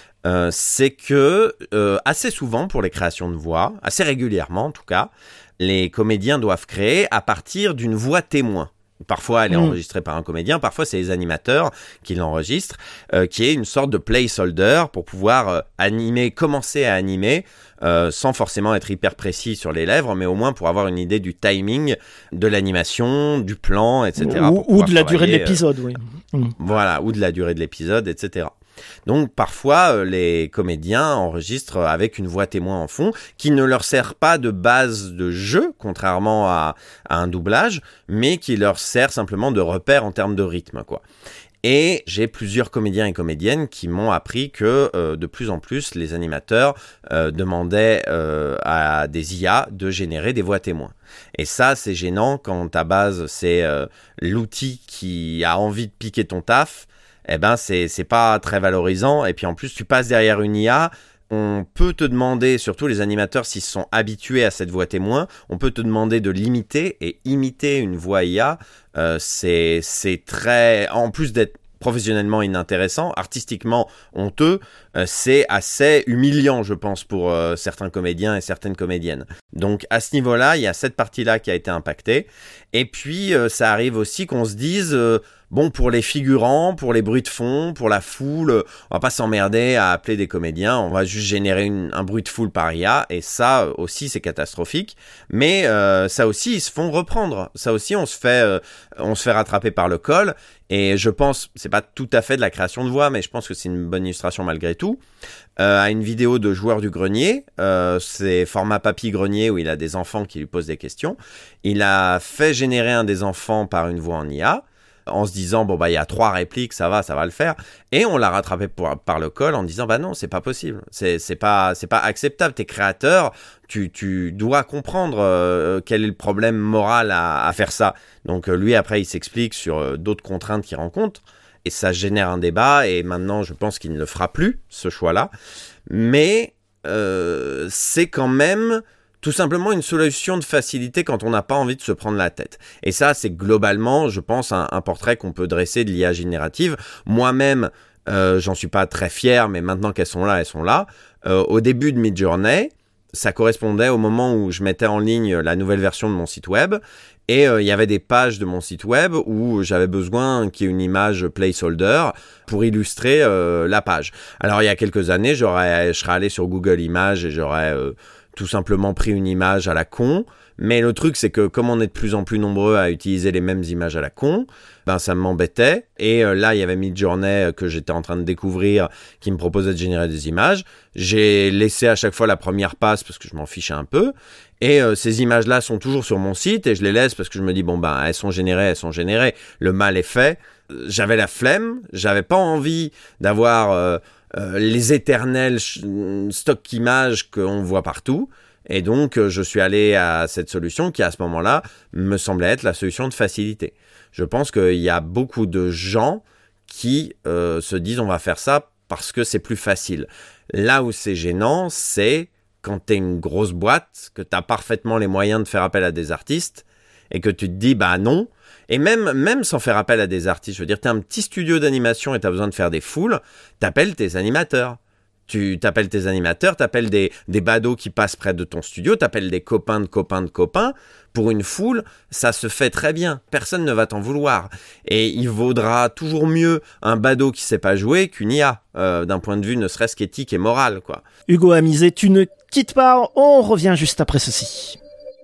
C'est que assez souvent pour les créations de voix, assez régulièrement en tout cas, les comédiens doivent créer à partir d'une voix témoin. Parfois, elle est enregistrée par un comédien, parfois c'est les animateurs qui l'enregistrent, qui est une sorte de placeholder pour pouvoir commencer à animer, sans forcément être hyper précis sur les lèvres, mais au moins pour avoir une idée du timing de l'animation, du plan, etc.
Ou de la durée de l'épisode, oui.
Voilà, ou de la durée de l'épisode, etc. Donc parfois les comédiens enregistrent avec une voix témoin en fond qui ne leur sert pas de base de jeu, contrairement à un doublage, mais qui leur sert simplement de repère en termes de rythme, quoi. Et j'ai plusieurs comédiens et comédiennes qui m'ont appris que de plus en plus les animateurs demandaient à des IA de générer des voix témoins. Et ça, c'est gênant quand ta base c'est l'outil qui a envie de piquer ton taf. Eh ben c'est pas très valorisant, et puis en plus tu passes derrière une IA, on peut te demander, surtout les animateurs s'ils se sont habitués à cette voix témoin, on peut te demander de l'imiter, et imiter une voix IA, c'est très, en plus d'être professionnellement inintéressant, artistiquement honteux, c'est assez humiliant, je pense, pour certains comédiens et certaines comédiennes. Donc à ce niveau-là, il y a cette partie-là qui a été impactée, et puis ça arrive aussi qu'on se dise... Bon, pour les figurants, pour les bruits de fond, pour la foule, on va pas s'emmerder à appeler des comédiens, on va juste générer un bruit de foule par IA, et ça aussi c'est catastrophique. Mais ça aussi ils se font reprendre, ça aussi on se fait rattraper par le col. Et je pense, c'est pas tout à fait de la création de voix, mais je pense que c'est une bonne illustration malgré tout, à une vidéo de Joueur du Grenier, c'est format Papy Grenier où il a des enfants qui lui posent des questions. Il a fait générer un des enfants par une voix en IA, en se disant bon bah il y a 3 répliques, ça va le faire, et on l'a rattrapé par le col en disant bah non, c'est pas possible, c'est pas acceptable, t'es créateur, tu dois comprendre quel est le problème moral à faire ça. Donc lui après il s'explique sur d'autres contraintes qu'il rencontre, et ça génère un débat, et maintenant je pense qu'il ne le fera plus, ce choix-là, mais c'est quand même tout simplement une solution de facilité quand on n'a pas envie de se prendre la tête. Et ça, c'est globalement, je pense, un portrait qu'on peut dresser de l'IA générative. Moi-même, j'en suis pas très fier, mais maintenant qu'elles sont là, elles sont là. Au début de Midjourney, ça correspondait au moment où je mettais en ligne la nouvelle version de mon site web. Et il y avait des pages de mon site web où j'avais besoin qu'il y ait une image placeholder pour illustrer la page. Alors, il y a quelques années, je serais allé sur Google Images et j'aurais... tout simplement pris une image à la con, mais le truc c'est que comme on est de plus en plus nombreux à utiliser les mêmes images à la con, ben ça m'embêtait, et là il y avait Midjourney que j'étais en train de découvrir qui me proposait de générer des images. J'ai laissé à chaque fois la première passe parce que je m'en fichais un peu, et ces images là sont toujours sur mon site et je les laisse parce que je me dis bon ben elles sont générées, le mal est fait. J'avais la flemme, j'avais pas envie d'avoir les éternels stocks images qu'on voit partout, Et donc, je suis allé à cette solution qui, à ce moment-là, me semblait être la solution de facilité. Je pense qu'il y a beaucoup de gens qui se disent on va faire ça parce que c'est plus facile. Là où c'est gênant, c'est quand tu es une grosse boîte, que tu as parfaitement les moyens de faire appel à des artistes et que tu te dis bah non. Et même sans faire appel à des artistes, je veux dire, tu as un petit studio d'animation et tu as besoin de faire des foules, t'appelles tes animateurs. Tu t'appelles tes animateurs, t'appelles des badauds qui passent près de ton studio, t'appelles des copains de copains de copains. Pour une foule, ça se fait très bien. Personne ne va t'en vouloir. Et il vaudra toujours mieux un badaud qui sait pas jouer qu'une IA, d'un point de vue ne serait-ce qu'éthique et moral, quoi.
Hugo Amizé, tu ne quittes pas, on revient juste après ceci.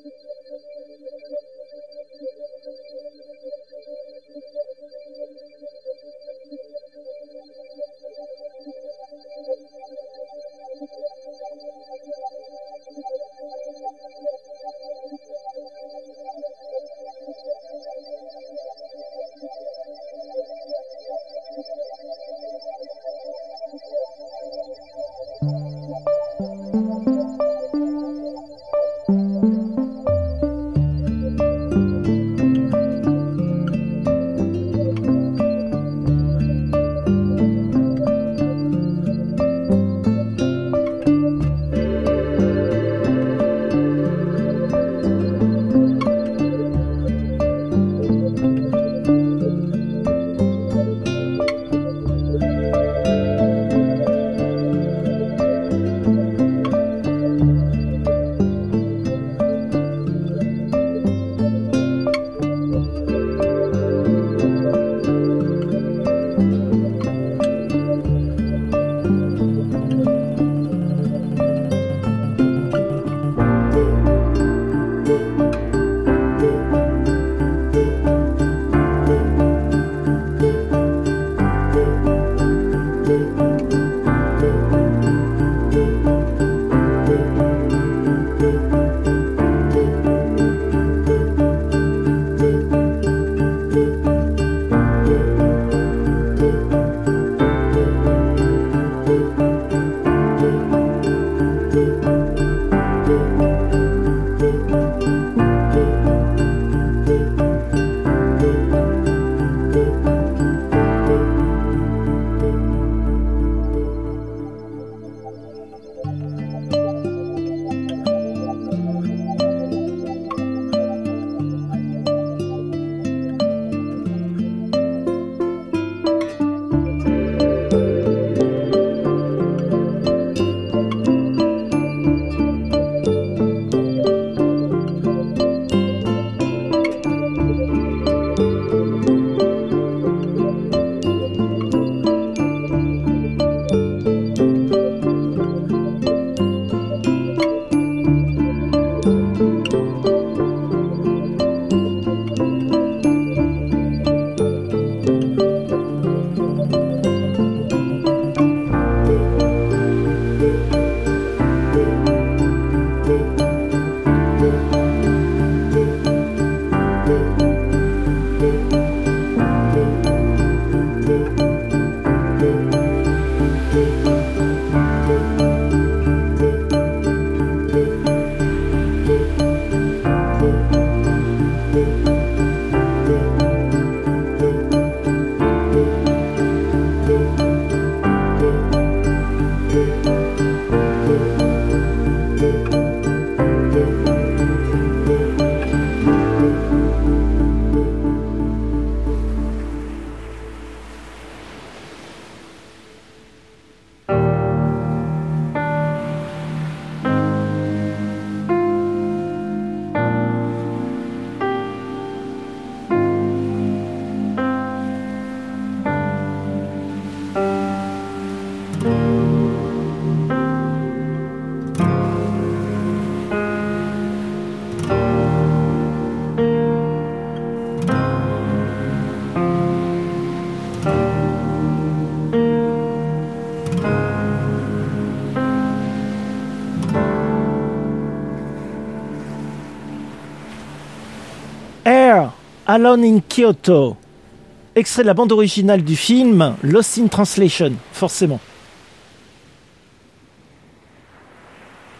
Alone in Kyoto, extrait de la bande originale du film Lost in Translation, forcément.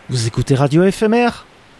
Vous écoutez Radio FMR,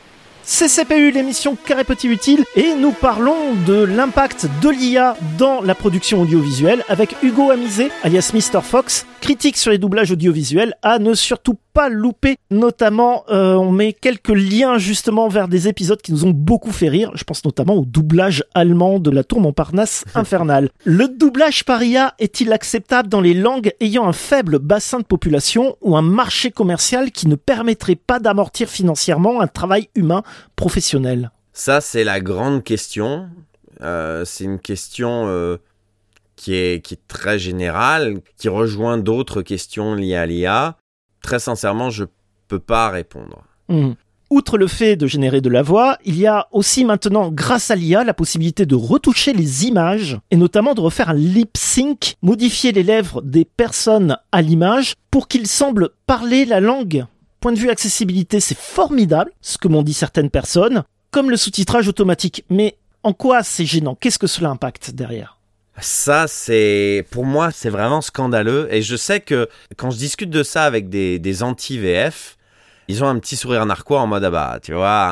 CCPU, l'émission Carré Petit Utile, et nous parlons de l'impact de l'IA dans la production audiovisuelle avec Hugo Amizé, alias Mr. Fox, critique sur les doublages audiovisuels à ne surtout pas louper. Notamment, on met quelques liens justement vers des épisodes qui nous ont beaucoup fait rire. Je pense notamment au doublage allemand de la Tour Montparnasse infernale. Le doublage par IA est-il acceptable dans les langues ayant un faible bassin de population ou un marché commercial qui ne permettrait pas d'amortir financièrement un travail humain professionnel?
Ça, c'est la grande question. C'est une question qui est très générale, qui rejoint d'autres questions liées à l'IA. Très sincèrement, je peux pas répondre.
Outre le fait de générer de la voix, il y a aussi maintenant, grâce à l'IA, la possibilité de retoucher les images et notamment de refaire un lip sync, modifier les lèvres des personnes à l'image pour qu'ils semblent parler la langue. Point de vue accessibilité, c'est formidable, ce que m'ont dit certaines personnes, comme le sous-titrage automatique. Mais en quoi c'est gênant? Qu'est-ce que cela impacte derrière?
Ça, pour moi, c'est vraiment scandaleux. Et je sais que quand je discute de ça avec des anti-VF, ils ont un petit sourire narquois en mode, ah bah, tu vois,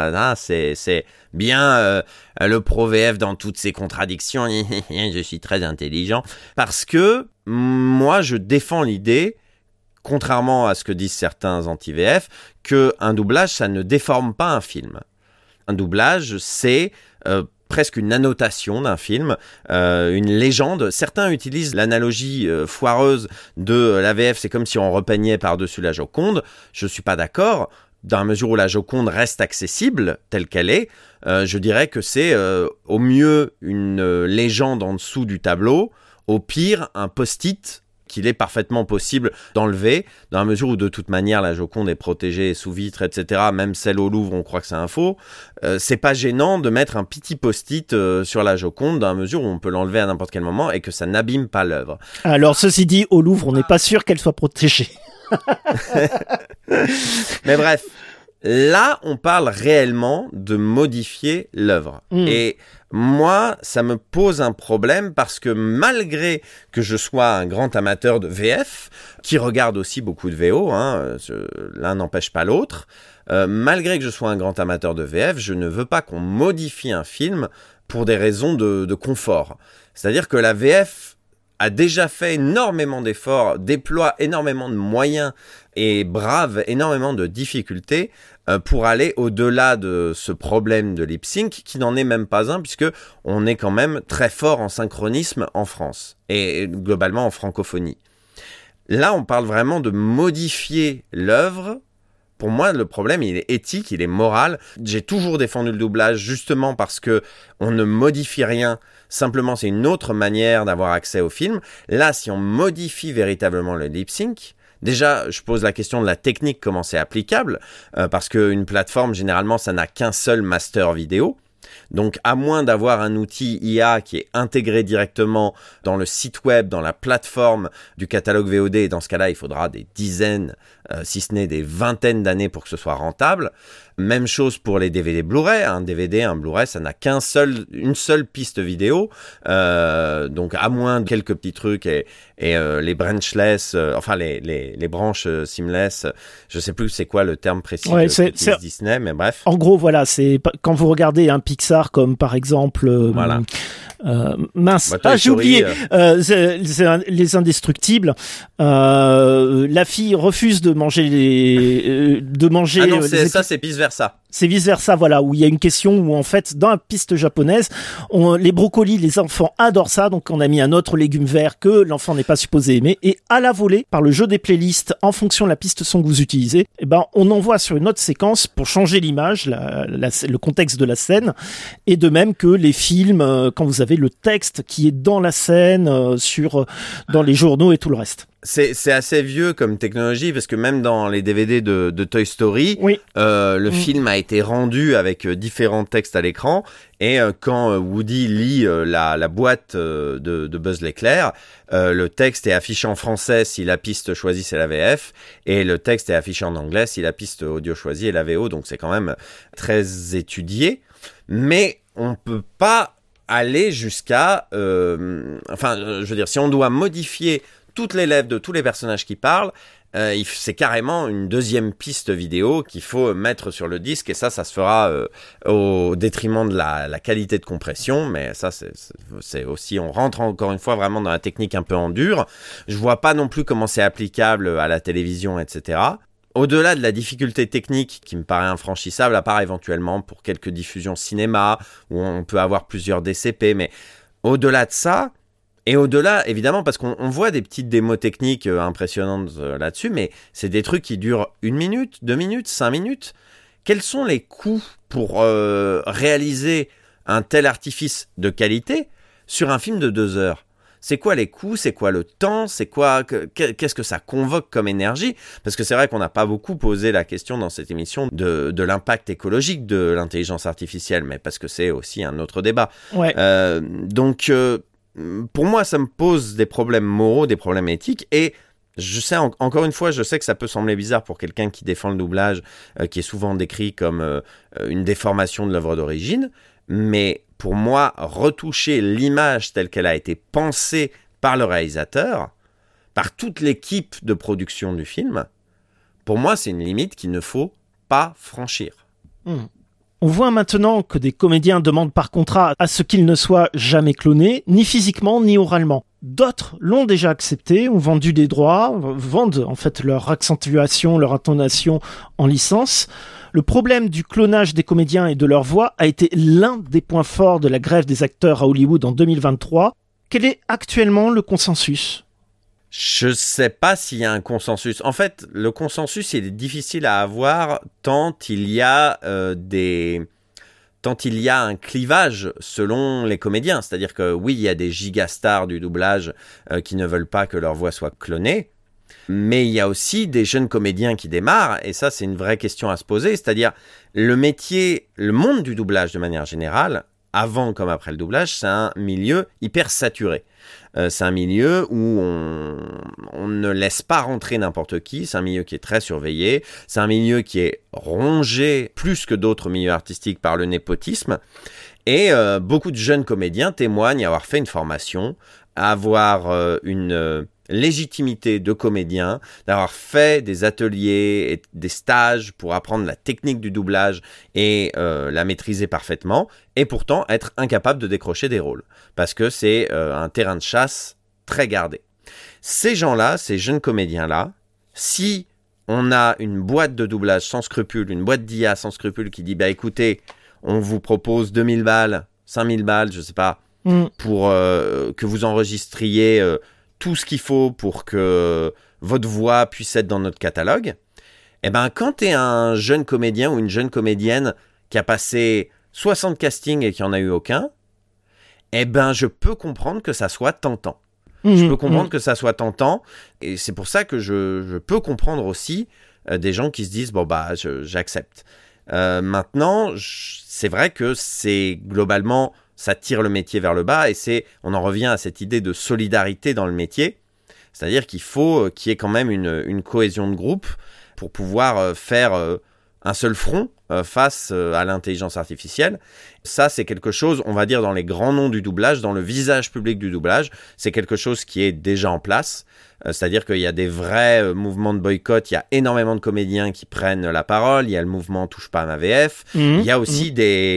c'est bien le pro-VF dans toutes ses contradictions. Je suis très intelligent. Parce que moi, je défends l'idée, contrairement à ce que disent certains anti-VF, qu'un doublage, ça ne déforme pas un film. Un doublage, c'est presque une annotation d'un film, une légende. Certains utilisent l'analogie foireuse de la VF, c'est comme si on repeignait par-dessus la Joconde. Je suis pas d'accord. Dans la mesure où la Joconde reste accessible telle qu'elle est, je dirais que c'est au mieux une légende en dessous du tableau, au pire un post-it qu'il est parfaitement possible d'enlever, dans la mesure où de toute manière la Joconde est protégée sous vitre, etc. Même celle au Louvre, on croit que c'est un faux. C'est pas gênant de mettre un petit post-it sur la Joconde, dans la mesure où on peut l'enlever à n'importe quel moment et que ça n'abîme pas l'œuvre.
Alors ceci dit, au Louvre, on n'est pas sûr qu'elle soit protégée.
Mais bref, là on parle réellement de modifier l'œuvre. Et moi, ça me pose un problème parce que malgré que je sois un grand amateur de VF, qui regarde aussi beaucoup de VO, l'un n'empêche pas l'autre, malgré que je sois un grand amateur de VF, je ne veux pas qu'on modifie un film pour des raisons de confort. C'est-à-dire que la VF a déjà fait énormément d'efforts, déploie énormément de moyens et brave énormément de difficultés pour aller au-delà de ce problème de lip sync qui n'en est même pas un puisque on est quand même très fort en synchronisme en France et globalement en francophonie. Là, on parle vraiment de modifier l'œuvre. Pour moi, le problème, il est éthique, il est moral. J'ai toujours défendu le doublage justement parce que on ne modifie rien. Simplement, c'est une autre manière d'avoir accès au film. Là, si on modifie véritablement le lip sync, déjà, je pose la question de la technique, comment c'est applicable, parce qu'une plateforme, généralement, ça n'a qu'un seul master vidéo. Donc, à moins d'avoir un outil IA qui est intégré directement dans le site web, dans la plateforme du catalogue VOD, et dans ce cas-là, il faudra des dizaines, si ce n'est des vingtaines d'années pour que ce soit rentable. Même chose pour les DVD Blu-ray. Un DVD, un Blu-ray, ça n'a une seule piste vidéo. Donc, à moins de quelques petits trucs et les branchless, les branches seamless, je sais plus c'est quoi le terme précis
c'est
Disney, mais bref.
En gros, voilà, c'est quand vous regardez un Pixar comme par exemple j'ai oublié c'est Les Indestructibles. La fille refuse de manger
Ça c'est vice versa.
C'est vice versa, voilà, où il y a une question où en fait dans la piste japonaise, les brocolis, les enfants adorent ça, donc on a mis un autre légume vert que l'enfant n'est pas supposé aimer, et à la volée, par le jeu des playlists, en fonction de la piste son que vous utilisez, on envoie sur une autre séquence pour changer l'image, le contexte de la scène, et de même que les films, quand vous avez le texte qui est dans la scène, dans les journaux et tout le reste.
C'est assez vieux comme technologie parce que même dans les DVD de Toy Story, le film a été rendu avec différents textes à l'écran et quand Woody lit la boîte de Buzz l'éclair, le texte est affiché en français si la piste choisie c'est la VF et le texte est affiché en anglais si la piste audio choisie est la VO, donc c'est quand même très étudié, mais on peut pas aller jusqu'à je veux dire, si on doit modifier toutes les lèvres de tous les personnages qui parlent, c'est carrément une deuxième piste vidéo qu'il faut mettre sur le disque, et ça se fera au détriment de la qualité de compression, mais ça c'est aussi, on rentre encore une fois vraiment dans la technique un peu en dur. Je vois pas non plus comment c'est applicable à la télévision, etc. Au-delà de la difficulté technique qui me paraît infranchissable, à part éventuellement pour quelques diffusions cinéma, où on peut avoir plusieurs DCP, mais au-delà de ça, et au-delà, évidemment, parce qu'on voit des petites démos techniques impressionnantes là-dessus, mais c'est des trucs qui durent 1 minute, 2 minutes, 5 minutes. Quels sont les coûts pour réaliser un tel artifice de qualité sur un film de 2 heures ? C'est quoi les coûts ? C'est quoi le temps ? C'est quoi qu'est-ce que ça convoque comme énergie ? Parce que c'est vrai qu'on n'a pas beaucoup posé la question dans cette émission de l'impact écologique de l'intelligence artificielle, mais parce que c'est aussi un autre débat.
Ouais.
Donc, pour moi, ça me pose des problèmes moraux, des problèmes éthiques, et je sais, encore une fois, je sais que ça peut sembler bizarre pour quelqu'un qui défend le doublage, qui est souvent décrit comme une déformation de l'œuvre d'origine, mais pour moi, retoucher l'image telle qu'elle a été pensée par le réalisateur, par toute l'équipe de production du film, pour moi, c'est une limite qu'il ne faut pas franchir.
On voit maintenant que des comédiens demandent par contrat à ce qu'ils ne soient jamais clonés, ni physiquement ni oralement. D'autres l'ont déjà accepté, ont vendu des droits, vendent en fait leur accentuation, leur intonation en licence. Le problème du clonage des comédiens et de leur voix a été l'un des points forts de la grève des acteurs à Hollywood en 2023. Quel est actuellement le consensus ?
Je sais pas s'il y a un consensus. En fait, le consensus, il est difficile à avoir tant il y a un clivage selon les comédiens. C'est-à-dire que oui, il y a des gigastars du doublage qui ne veulent pas que leur voix soit clonée. Mais il y a aussi des jeunes comédiens qui démarrent, et ça, c'est une vraie question à se poser. C'est-à-dire, le métier, le monde du doublage de manière générale, avant comme après le doublage, c'est un milieu hyper saturé. C'est un milieu où on ne laisse pas rentrer n'importe qui, c'est un milieu qui est très surveillé, c'est un milieu qui est rongé plus que d'autres milieux artistiques par le népotisme, et beaucoup de jeunes comédiens témoignent avoir fait une formation, avoir une légitimité de comédien, d'avoir fait des ateliers et des stages pour apprendre la technique du doublage et la maîtriser parfaitement, et pourtant être incapable de décrocher des rôles, parce que c'est un terrain de chasse très gardé. Ces gens-là, ces jeunes comédiens-là, si on a une boîte de doublage sans scrupule, une boîte d'IA sans scrupule qui dit « bah écoutez, on vous propose 2000 balles, 5000 balles, je sais pas, pour que vous enregistriez tout ce qu'il faut pour que votre voix puisse être dans notre catalogue », eh ben, quand tu es un jeune comédien ou une jeune comédienne qui a passé 60 castings et qui en a eu aucun, eh ben, je peux comprendre que ça soit tentant. Je peux comprendre que ça soit tentant, et c'est pour ça que je peux comprendre aussi des gens qui se disent « bon, bah, j'accepte ». Maintenant, c'est vrai que c'est globalement, ça tire le métier vers le bas, et on en revient à cette idée de solidarité dans le métier, c'est-à-dire qu'il faut qu'il y ait quand même une cohésion de groupe pour pouvoir faire un seul front face à l'intelligence artificielle. Ça, c'est quelque chose, on va dire, dans les grands noms du doublage, dans le visage public du doublage, c'est quelque chose qui est déjà en place. C'est-à-dire qu'il y a des vrais mouvements de boycott, il y a énormément de comédiens qui prennent la parole, il y a le mouvement Touche pas à ma VF, il y a aussi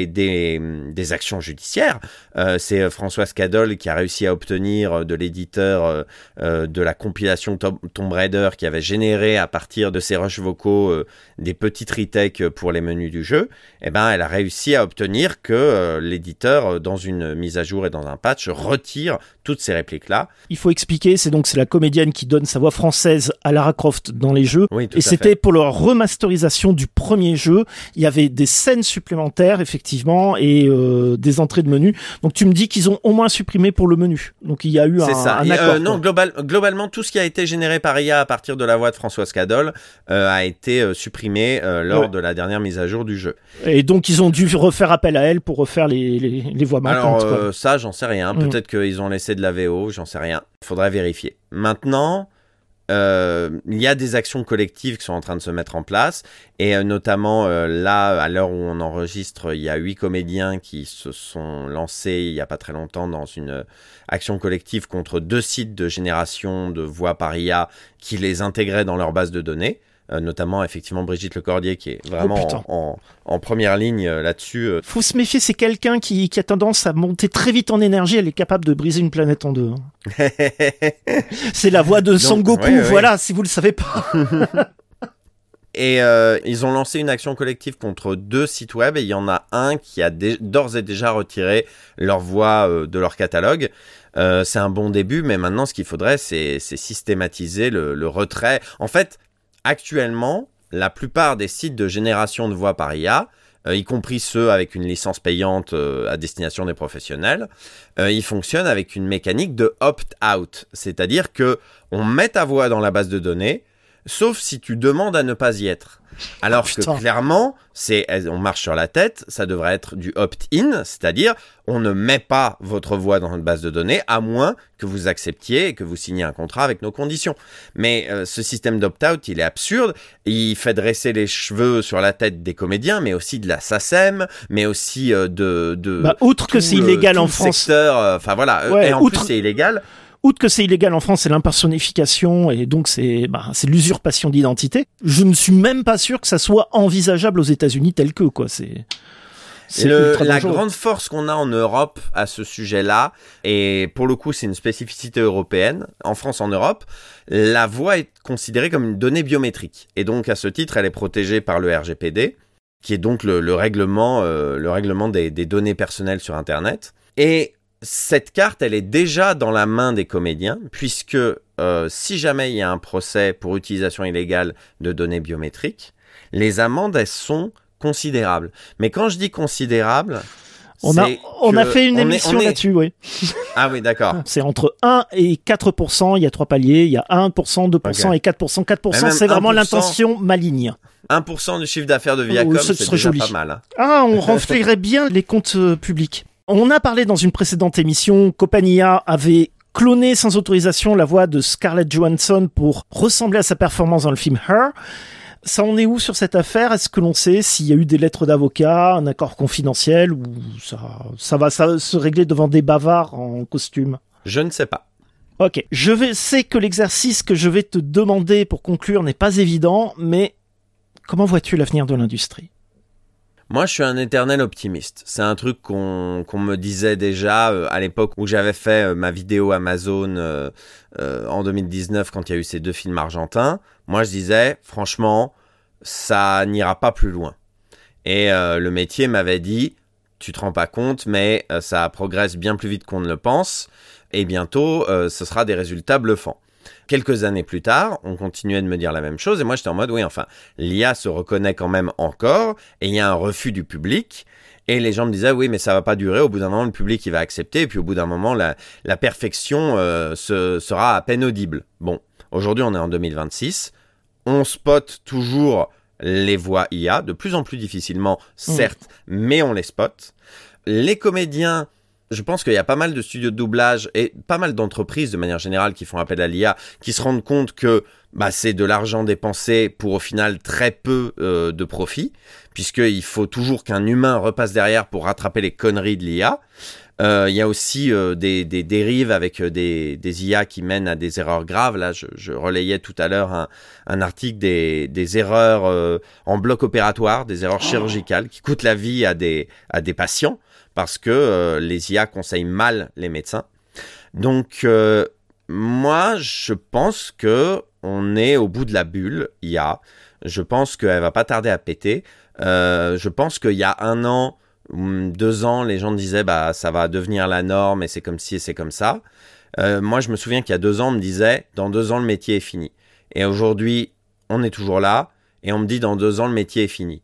des actions judiciaires. C'est Françoise Cadol qui a réussi à obtenir de l'éditeur de la compilation Tomb Raider, qui avait généré à partir de ses rushs vocaux des petites retakes pour les menus du jeu. Eh ben, elle a réussi à obtenir que l'éditeur, dans une mise à jour et dans un patch, retire toutes ces répliques-là.
Il faut expliquer, c'est la comédienne qui donne sa voix française à Lara Croft dans les jeux.
Oui, tout
et
à
c'était
fait.
pour leur remasterisation du premier jeu. Il y avait des scènes supplémentaires, effectivement, et des entrées de menu. Donc tu me dis qu'ils ont au moins supprimé pour le menu. Donc il y a eu un accord.
Non, globalement, tout ce qui a été généré par IA à partir de la voix de Françoise Cadol a été supprimé lors de la dernière mise à jour du jeu.
Et donc ils ont dû refaire appel à elle pour refaire les voix manquantes.
Alors ça, j'en sais rien. Peut-être qu'ils ont laissé de la VO, j'en sais rien. Il faudrait vérifier. Maintenant, il y a des actions collectives qui sont en train de se mettre en place et notamment là, à l'heure où on enregistre, il y a 8 comédiens qui se sont lancés il n'y a pas très longtemps dans une action collective contre 2 sites de génération de voix par IA qui les intégraient dans leur base de données. Notamment effectivement Brigitte Lecordier qui est vraiment en première ligne là-dessus.
Faut se méfier, c'est quelqu'un qui a tendance à monter très vite en énergie, elle est capable de briser une planète en deux. C'est la voix de Son Goku, voilà, si vous le savez pas.
Et ils ont lancé une action collective contre 2 sites web et il y en a un qui a d'ores et déjà retiré leur voix de leur catalogue. C'est un bon début, mais maintenant ce qu'il faudrait c'est systématiser le retrait. En fait, actuellement, la plupart des sites de génération de voix par IA, y compris ceux avec une licence payante à destination des professionnels, ils fonctionnent avec une mécanique de opt-out. C'est-à-dire que on met ta voix dans la base de données, sauf si tu demandes à ne pas y être. Alors que clairement, on marche sur la tête, ça devrait être du opt-in, c'est-à-dire on ne met pas votre voix dans notre base de données à moins que vous acceptiez et que vous signiez un contrat avec nos conditions. Mais ce système d'opt-out, il est absurde, il fait dresser les cheveux sur la tête des comédiens, mais aussi de la SACEM, mais aussi
outre que c'est illégal en France.
Enfin voilà, et en plus c'est illégal.
Outre que c'est illégal en France, c'est l'impersonnification et donc c'est l'usurpation d'identité. Je ne suis même pas sûr que ça soit envisageable aux États-Unis tel que quoi.
La grande force qu'on a en Europe à ce sujet-là, et pour le coup c'est une spécificité européenne, en France, en Europe, la voix est considérée comme une donnée biométrique. Et donc à ce titre, elle est protégée par le RGPD, qui est donc le règlement des données personnelles sur Internet. Et cette carte, elle est déjà dans la main des comédiens, puisque si jamais il y a un procès pour utilisation illégale de données biométriques, les amendes, elles sont considérables. Mais quand je dis considérables,
on a fait une émission là-dessus, oui.
Ah oui, d'accord.
C'est entre 1 et 4%, il y a 3 paliers, il y a 1%, 2% et 4%. 4%, c'est vraiment 1%, l'intention maligne.
1% du chiffre d'affaires de Viacom, c'est déjà joli. Pas mal. Hein.
Ah, on renflerait bien les comptes publics. On a parlé dans une précédente émission qu'OpenIA avait cloné sans autorisation la voix de Scarlett Johansson pour ressembler à sa performance dans le film Her. Ça en est où sur cette affaire ? Est-ce que l'on sait s'il y a eu des lettres d'avocat, un accord confidentiel ou ça va se régler devant des bavards en costume ?
Je ne sais pas.
Ok, sais que l'exercice que je vais te demander pour conclure n'est pas évident, mais comment vois-tu l'avenir de l'industrie ?
Moi, je suis un éternel optimiste. C'est un truc qu'on me disait déjà à l'époque où j'avais fait ma vidéo Amazon en 2019 quand il y a eu ces 2 films argentins. Moi, je disais, franchement, ça n'ira pas plus loin. Et le métier m'avait dit, tu te rends pas compte, mais ça progresse bien plus vite qu'on ne le pense. Et bientôt, ce sera des résultats bluffants. Quelques années plus tard, on continuait de me dire la même chose et moi j'étais en mode oui, enfin, l'IA se reconnaît quand même encore et il y a un refus du public et les gens me disaient oui, mais ça va pas durer, au bout d'un moment le public il va accepter et puis au bout d'un moment la perfection sera à peine audible. Bon, aujourd'hui on est en 2026, on spot toujours les voix IA, de plus en plus difficilement certes, mais on les spot. Les comédiens, je pense qu'il y a pas mal de studios de doublage et pas mal d'entreprises de manière générale qui font appel à l'IA, qui se rendent compte que c'est de l'argent dépensé pour au final très peu de profit, puisqu'il faut toujours qu'un humain repasse derrière pour rattraper les conneries de l'IA. Il y a aussi des dérives avec des IA qui mènent à des erreurs graves. Là, je relayais tout à l'heure un article des erreurs en bloc opératoire, des erreurs chirurgicales qui coûtent la vie à des patients parce que les IA conseillent mal les médecins. Donc, moi, je pense que on est au bout de la bulle IA. Je pense qu'elle va pas tarder à péter. Je pense qu'il y a 1 an, 2 ans, les gens disaient ça va devenir la norme et c'est comme ci et c'est comme ça. Moi, je me souviens qu'il y a 2 ans, on me disait dans 2 ans le métier est fini. Et aujourd'hui, on est toujours là et on me dit dans 2 ans le métier est fini.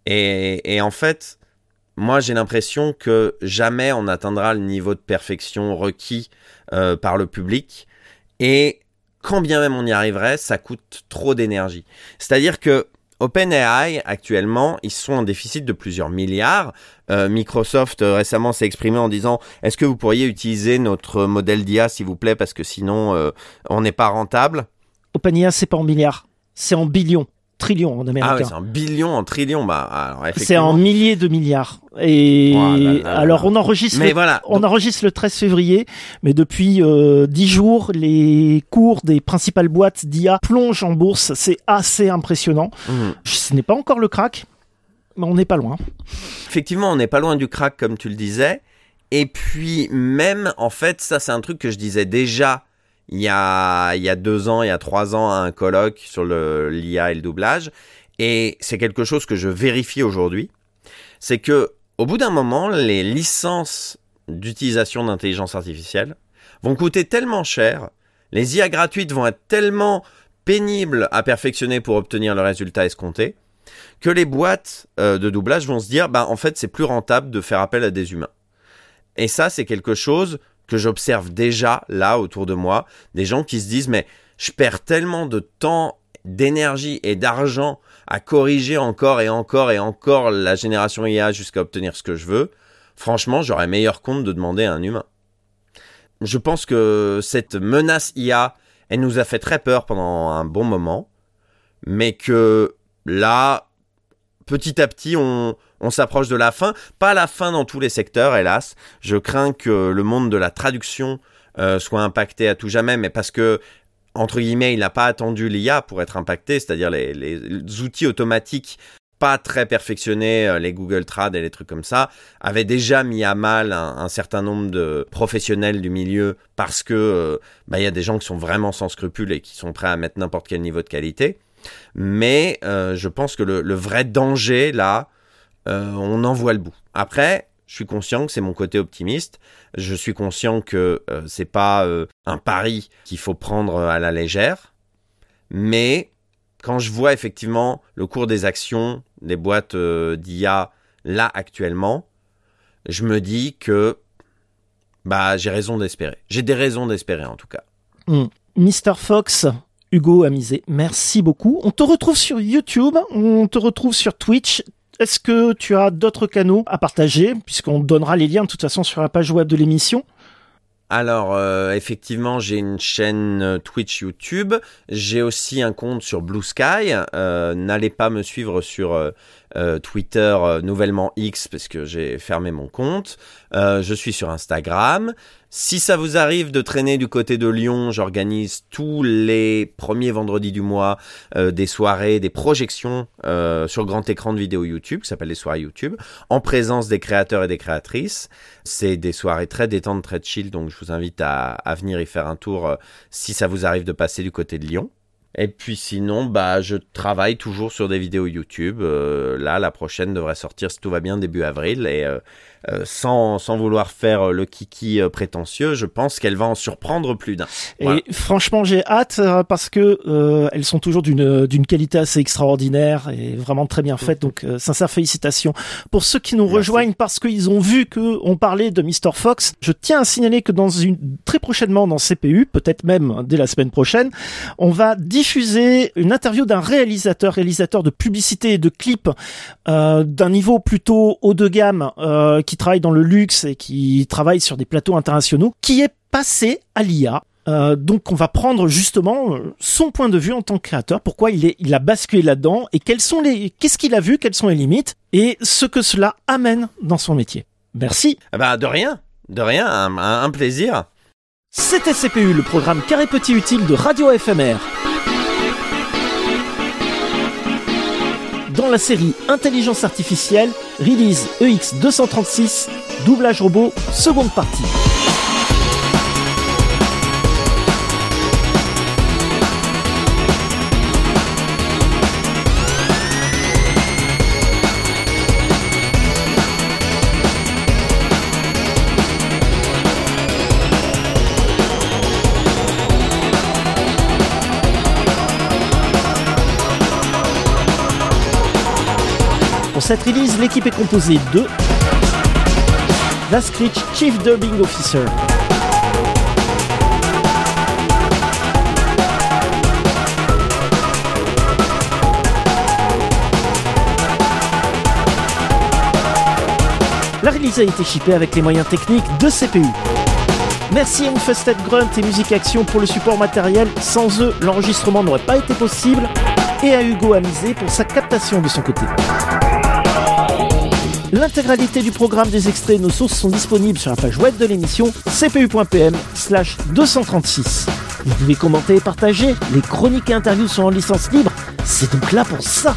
Et en fait, moi, j'ai l'impression que jamais on atteindra le niveau de perfection requis par le public. Et quand bien même on y arriverait, ça coûte trop d'énergie. C'est-à-dire que OpenAI, actuellement, ils sont en déficit de plusieurs milliards. Microsoft récemment s'est exprimé en disant « Est-ce que vous pourriez utiliser notre modèle d'IA, s'il vous plaît, parce que sinon, on n'est pas rentable ?»
OpenIA, c'est pas en milliards, c'est en billions, trillions en américain.
Ah ouais, c'est en billions, en trillions. Bah, alors, effectivement.
C'est en milliers de milliards. Et
Oh là là
alors,
là.
on enregistre,
Mais voilà.
on enregistre le 13 février, mais depuis 10 jours, les cours des principales boîtes d'IA plongent en bourse. C'est assez impressionnant. Ce n'est pas encore le crack, mais on n'est pas loin.
Effectivement, on n'est pas loin du crack, comme tu le disais. Et puis, même, en fait, ça, c'est un truc que je disais déjà il y a 2 ans, il y a 3 ans, à un colloque sur l'IA et le doublage. Et c'est quelque chose que je vérifie aujourd'hui. C'est que, au bout d'un moment, les licences d'utilisation d'intelligence artificielle vont coûter tellement cher, les IA gratuites vont être tellement pénibles à perfectionner pour obtenir le résultat escompté, que les boîtes de doublage vont se dire, bah, en fait, c'est plus rentable de faire appel à des humains. Et ça, c'est quelque chose que j'observe déjà là autour de moi, des gens qui se disent, mais je perds tellement de temps, d'énergie et d'argent à corriger encore et encore et encore la génération IA jusqu'à obtenir ce que je veux. Franchement, j'aurais meilleur compte de demander à un humain. Je pense que cette menace IA, elle nous a fait très peur pendant un bon moment, mais que là, petit à petit, on s'approche de la fin. Pas la fin dans tous les secteurs, hélas. Je crains que le monde de la traduction soit impacté à tout jamais, mais parce que, entre guillemets, il n'a pas attendu l'IA pour être impacté, c'est-à-dire les outils automatiques pas très perfectionnés, les Google Trad et les trucs comme ça, avaient déjà mis à mal un certain nombre de professionnels du milieu parce que y a des gens qui sont vraiment sans scrupules et qui sont prêts à mettre n'importe quel niveau de qualité. Mais je pense que le vrai danger, là, on en voit le bout. Après, je suis conscient que c'est mon côté optimiste. Je suis conscient que c'est pas un pari qu'il faut prendre à la légère. Mais quand je vois effectivement le cours des actions des boîtes d'IA là actuellement, je me dis que j'ai raison d'espérer. J'ai des raisons d'espérer en tout cas.
Mr. Fox, Hugo Amizé, merci beaucoup. On te retrouve sur YouTube, on te retrouve sur Twitch. Est-ce que tu as d'autres canaux à partager, puisqu'on donnera les liens de toute façon sur la page web de l'émission?
Alors, effectivement, j'ai une chaîne Twitch, YouTube. J'ai aussi un compte sur Blue Sky. N'allez pas me suivre sur Twitter, nouvellement X, parce que j'ai fermé mon compte. Je suis sur Instagram. Si ça vous arrive de traîner du côté de Lyon, j'organise tous les premiers vendredis du mois des soirées, des projections sur grand écran de vidéo YouTube, qui s'appellent les soirées YouTube, en présence des créateurs et des créatrices. C'est des soirées très détentes, très chill, donc je vous invite à venir y faire un tour si ça vous arrive de passer du côté de Lyon. Et puis sinon, je travaille toujours sur des vidéos YouTube. Là, la prochaine devrait sortir, si tout va bien, début avril. Et sans vouloir faire le kiki prétentieux, je pense qu'elle va en surprendre plus d'un. Voilà.
Et franchement, j'ai hâte parce que elles sont toujours d'une qualité assez extraordinaire et vraiment très bien faites. Donc, sincères félicitations pour ceux qui nous rejoignent parce qu'ils ont vu que on parlait de Mr. Fox. Je tiens à signaler que très prochainement dans CPU, peut-être même dès la semaine prochaine, on va diffuser une interview d'un réalisateur de publicité et de clips d'un niveau plutôt haut de gamme, qui travaille dans le luxe et qui travaille sur des plateaux internationaux, qui est passé à l'IA. Donc on va prendre justement son point de vue en tant que créateur, pourquoi il a basculé là-dedans et qu'est-ce qu'il a vu, quelles sont les limites et ce que cela amène dans son métier. Merci.
De rien, un plaisir.
C'était CPU, le programme Carré Petit Utile de Radio FMR. Dans la série Intelligence Artificielle, Release EX236, doublage robot, seconde partie. Pour cette release, l'équipe est composée de Laskrich, Chief Dubbing Officer, la release a été shippée avec les moyens techniques de CPU. Merci à Infested Grunt et Musique Action pour le support matériel. Sans eux, l'enregistrement n'aurait pas été possible. Et à Hugo Amizé pour sa captation de son côté. L'intégralité du programme, des extraits et nos sources sont disponibles sur la page web de l'émission cpu.pm/236. Vous pouvez commenter et partager. Les chroniques et interviews sont en licence libre. C'est donc là pour ça.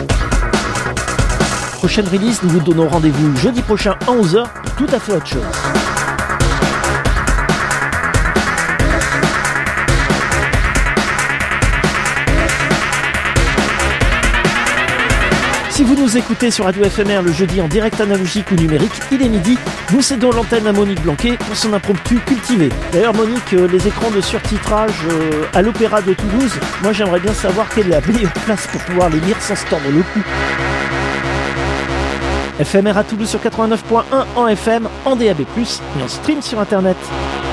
Prochaine release, nous vous donnons rendez-vous jeudi prochain à 11h pour tout à fait autre chose. Si vous nous écoutez sur Radio FMR le jeudi en direct analogique ou numérique, il est midi, nous cédons l'antenne à Monique Blanquet pour son impromptu cultivé. D'ailleurs Monique, les écrans de surtitrage à l'Opéra de Toulouse, moi j'aimerais bien savoir quelle est la meilleure place pour pouvoir les lire sans se tordre le cou. FMR à Toulouse sur 89.1 en FM, en DAB+, et en stream sur internet.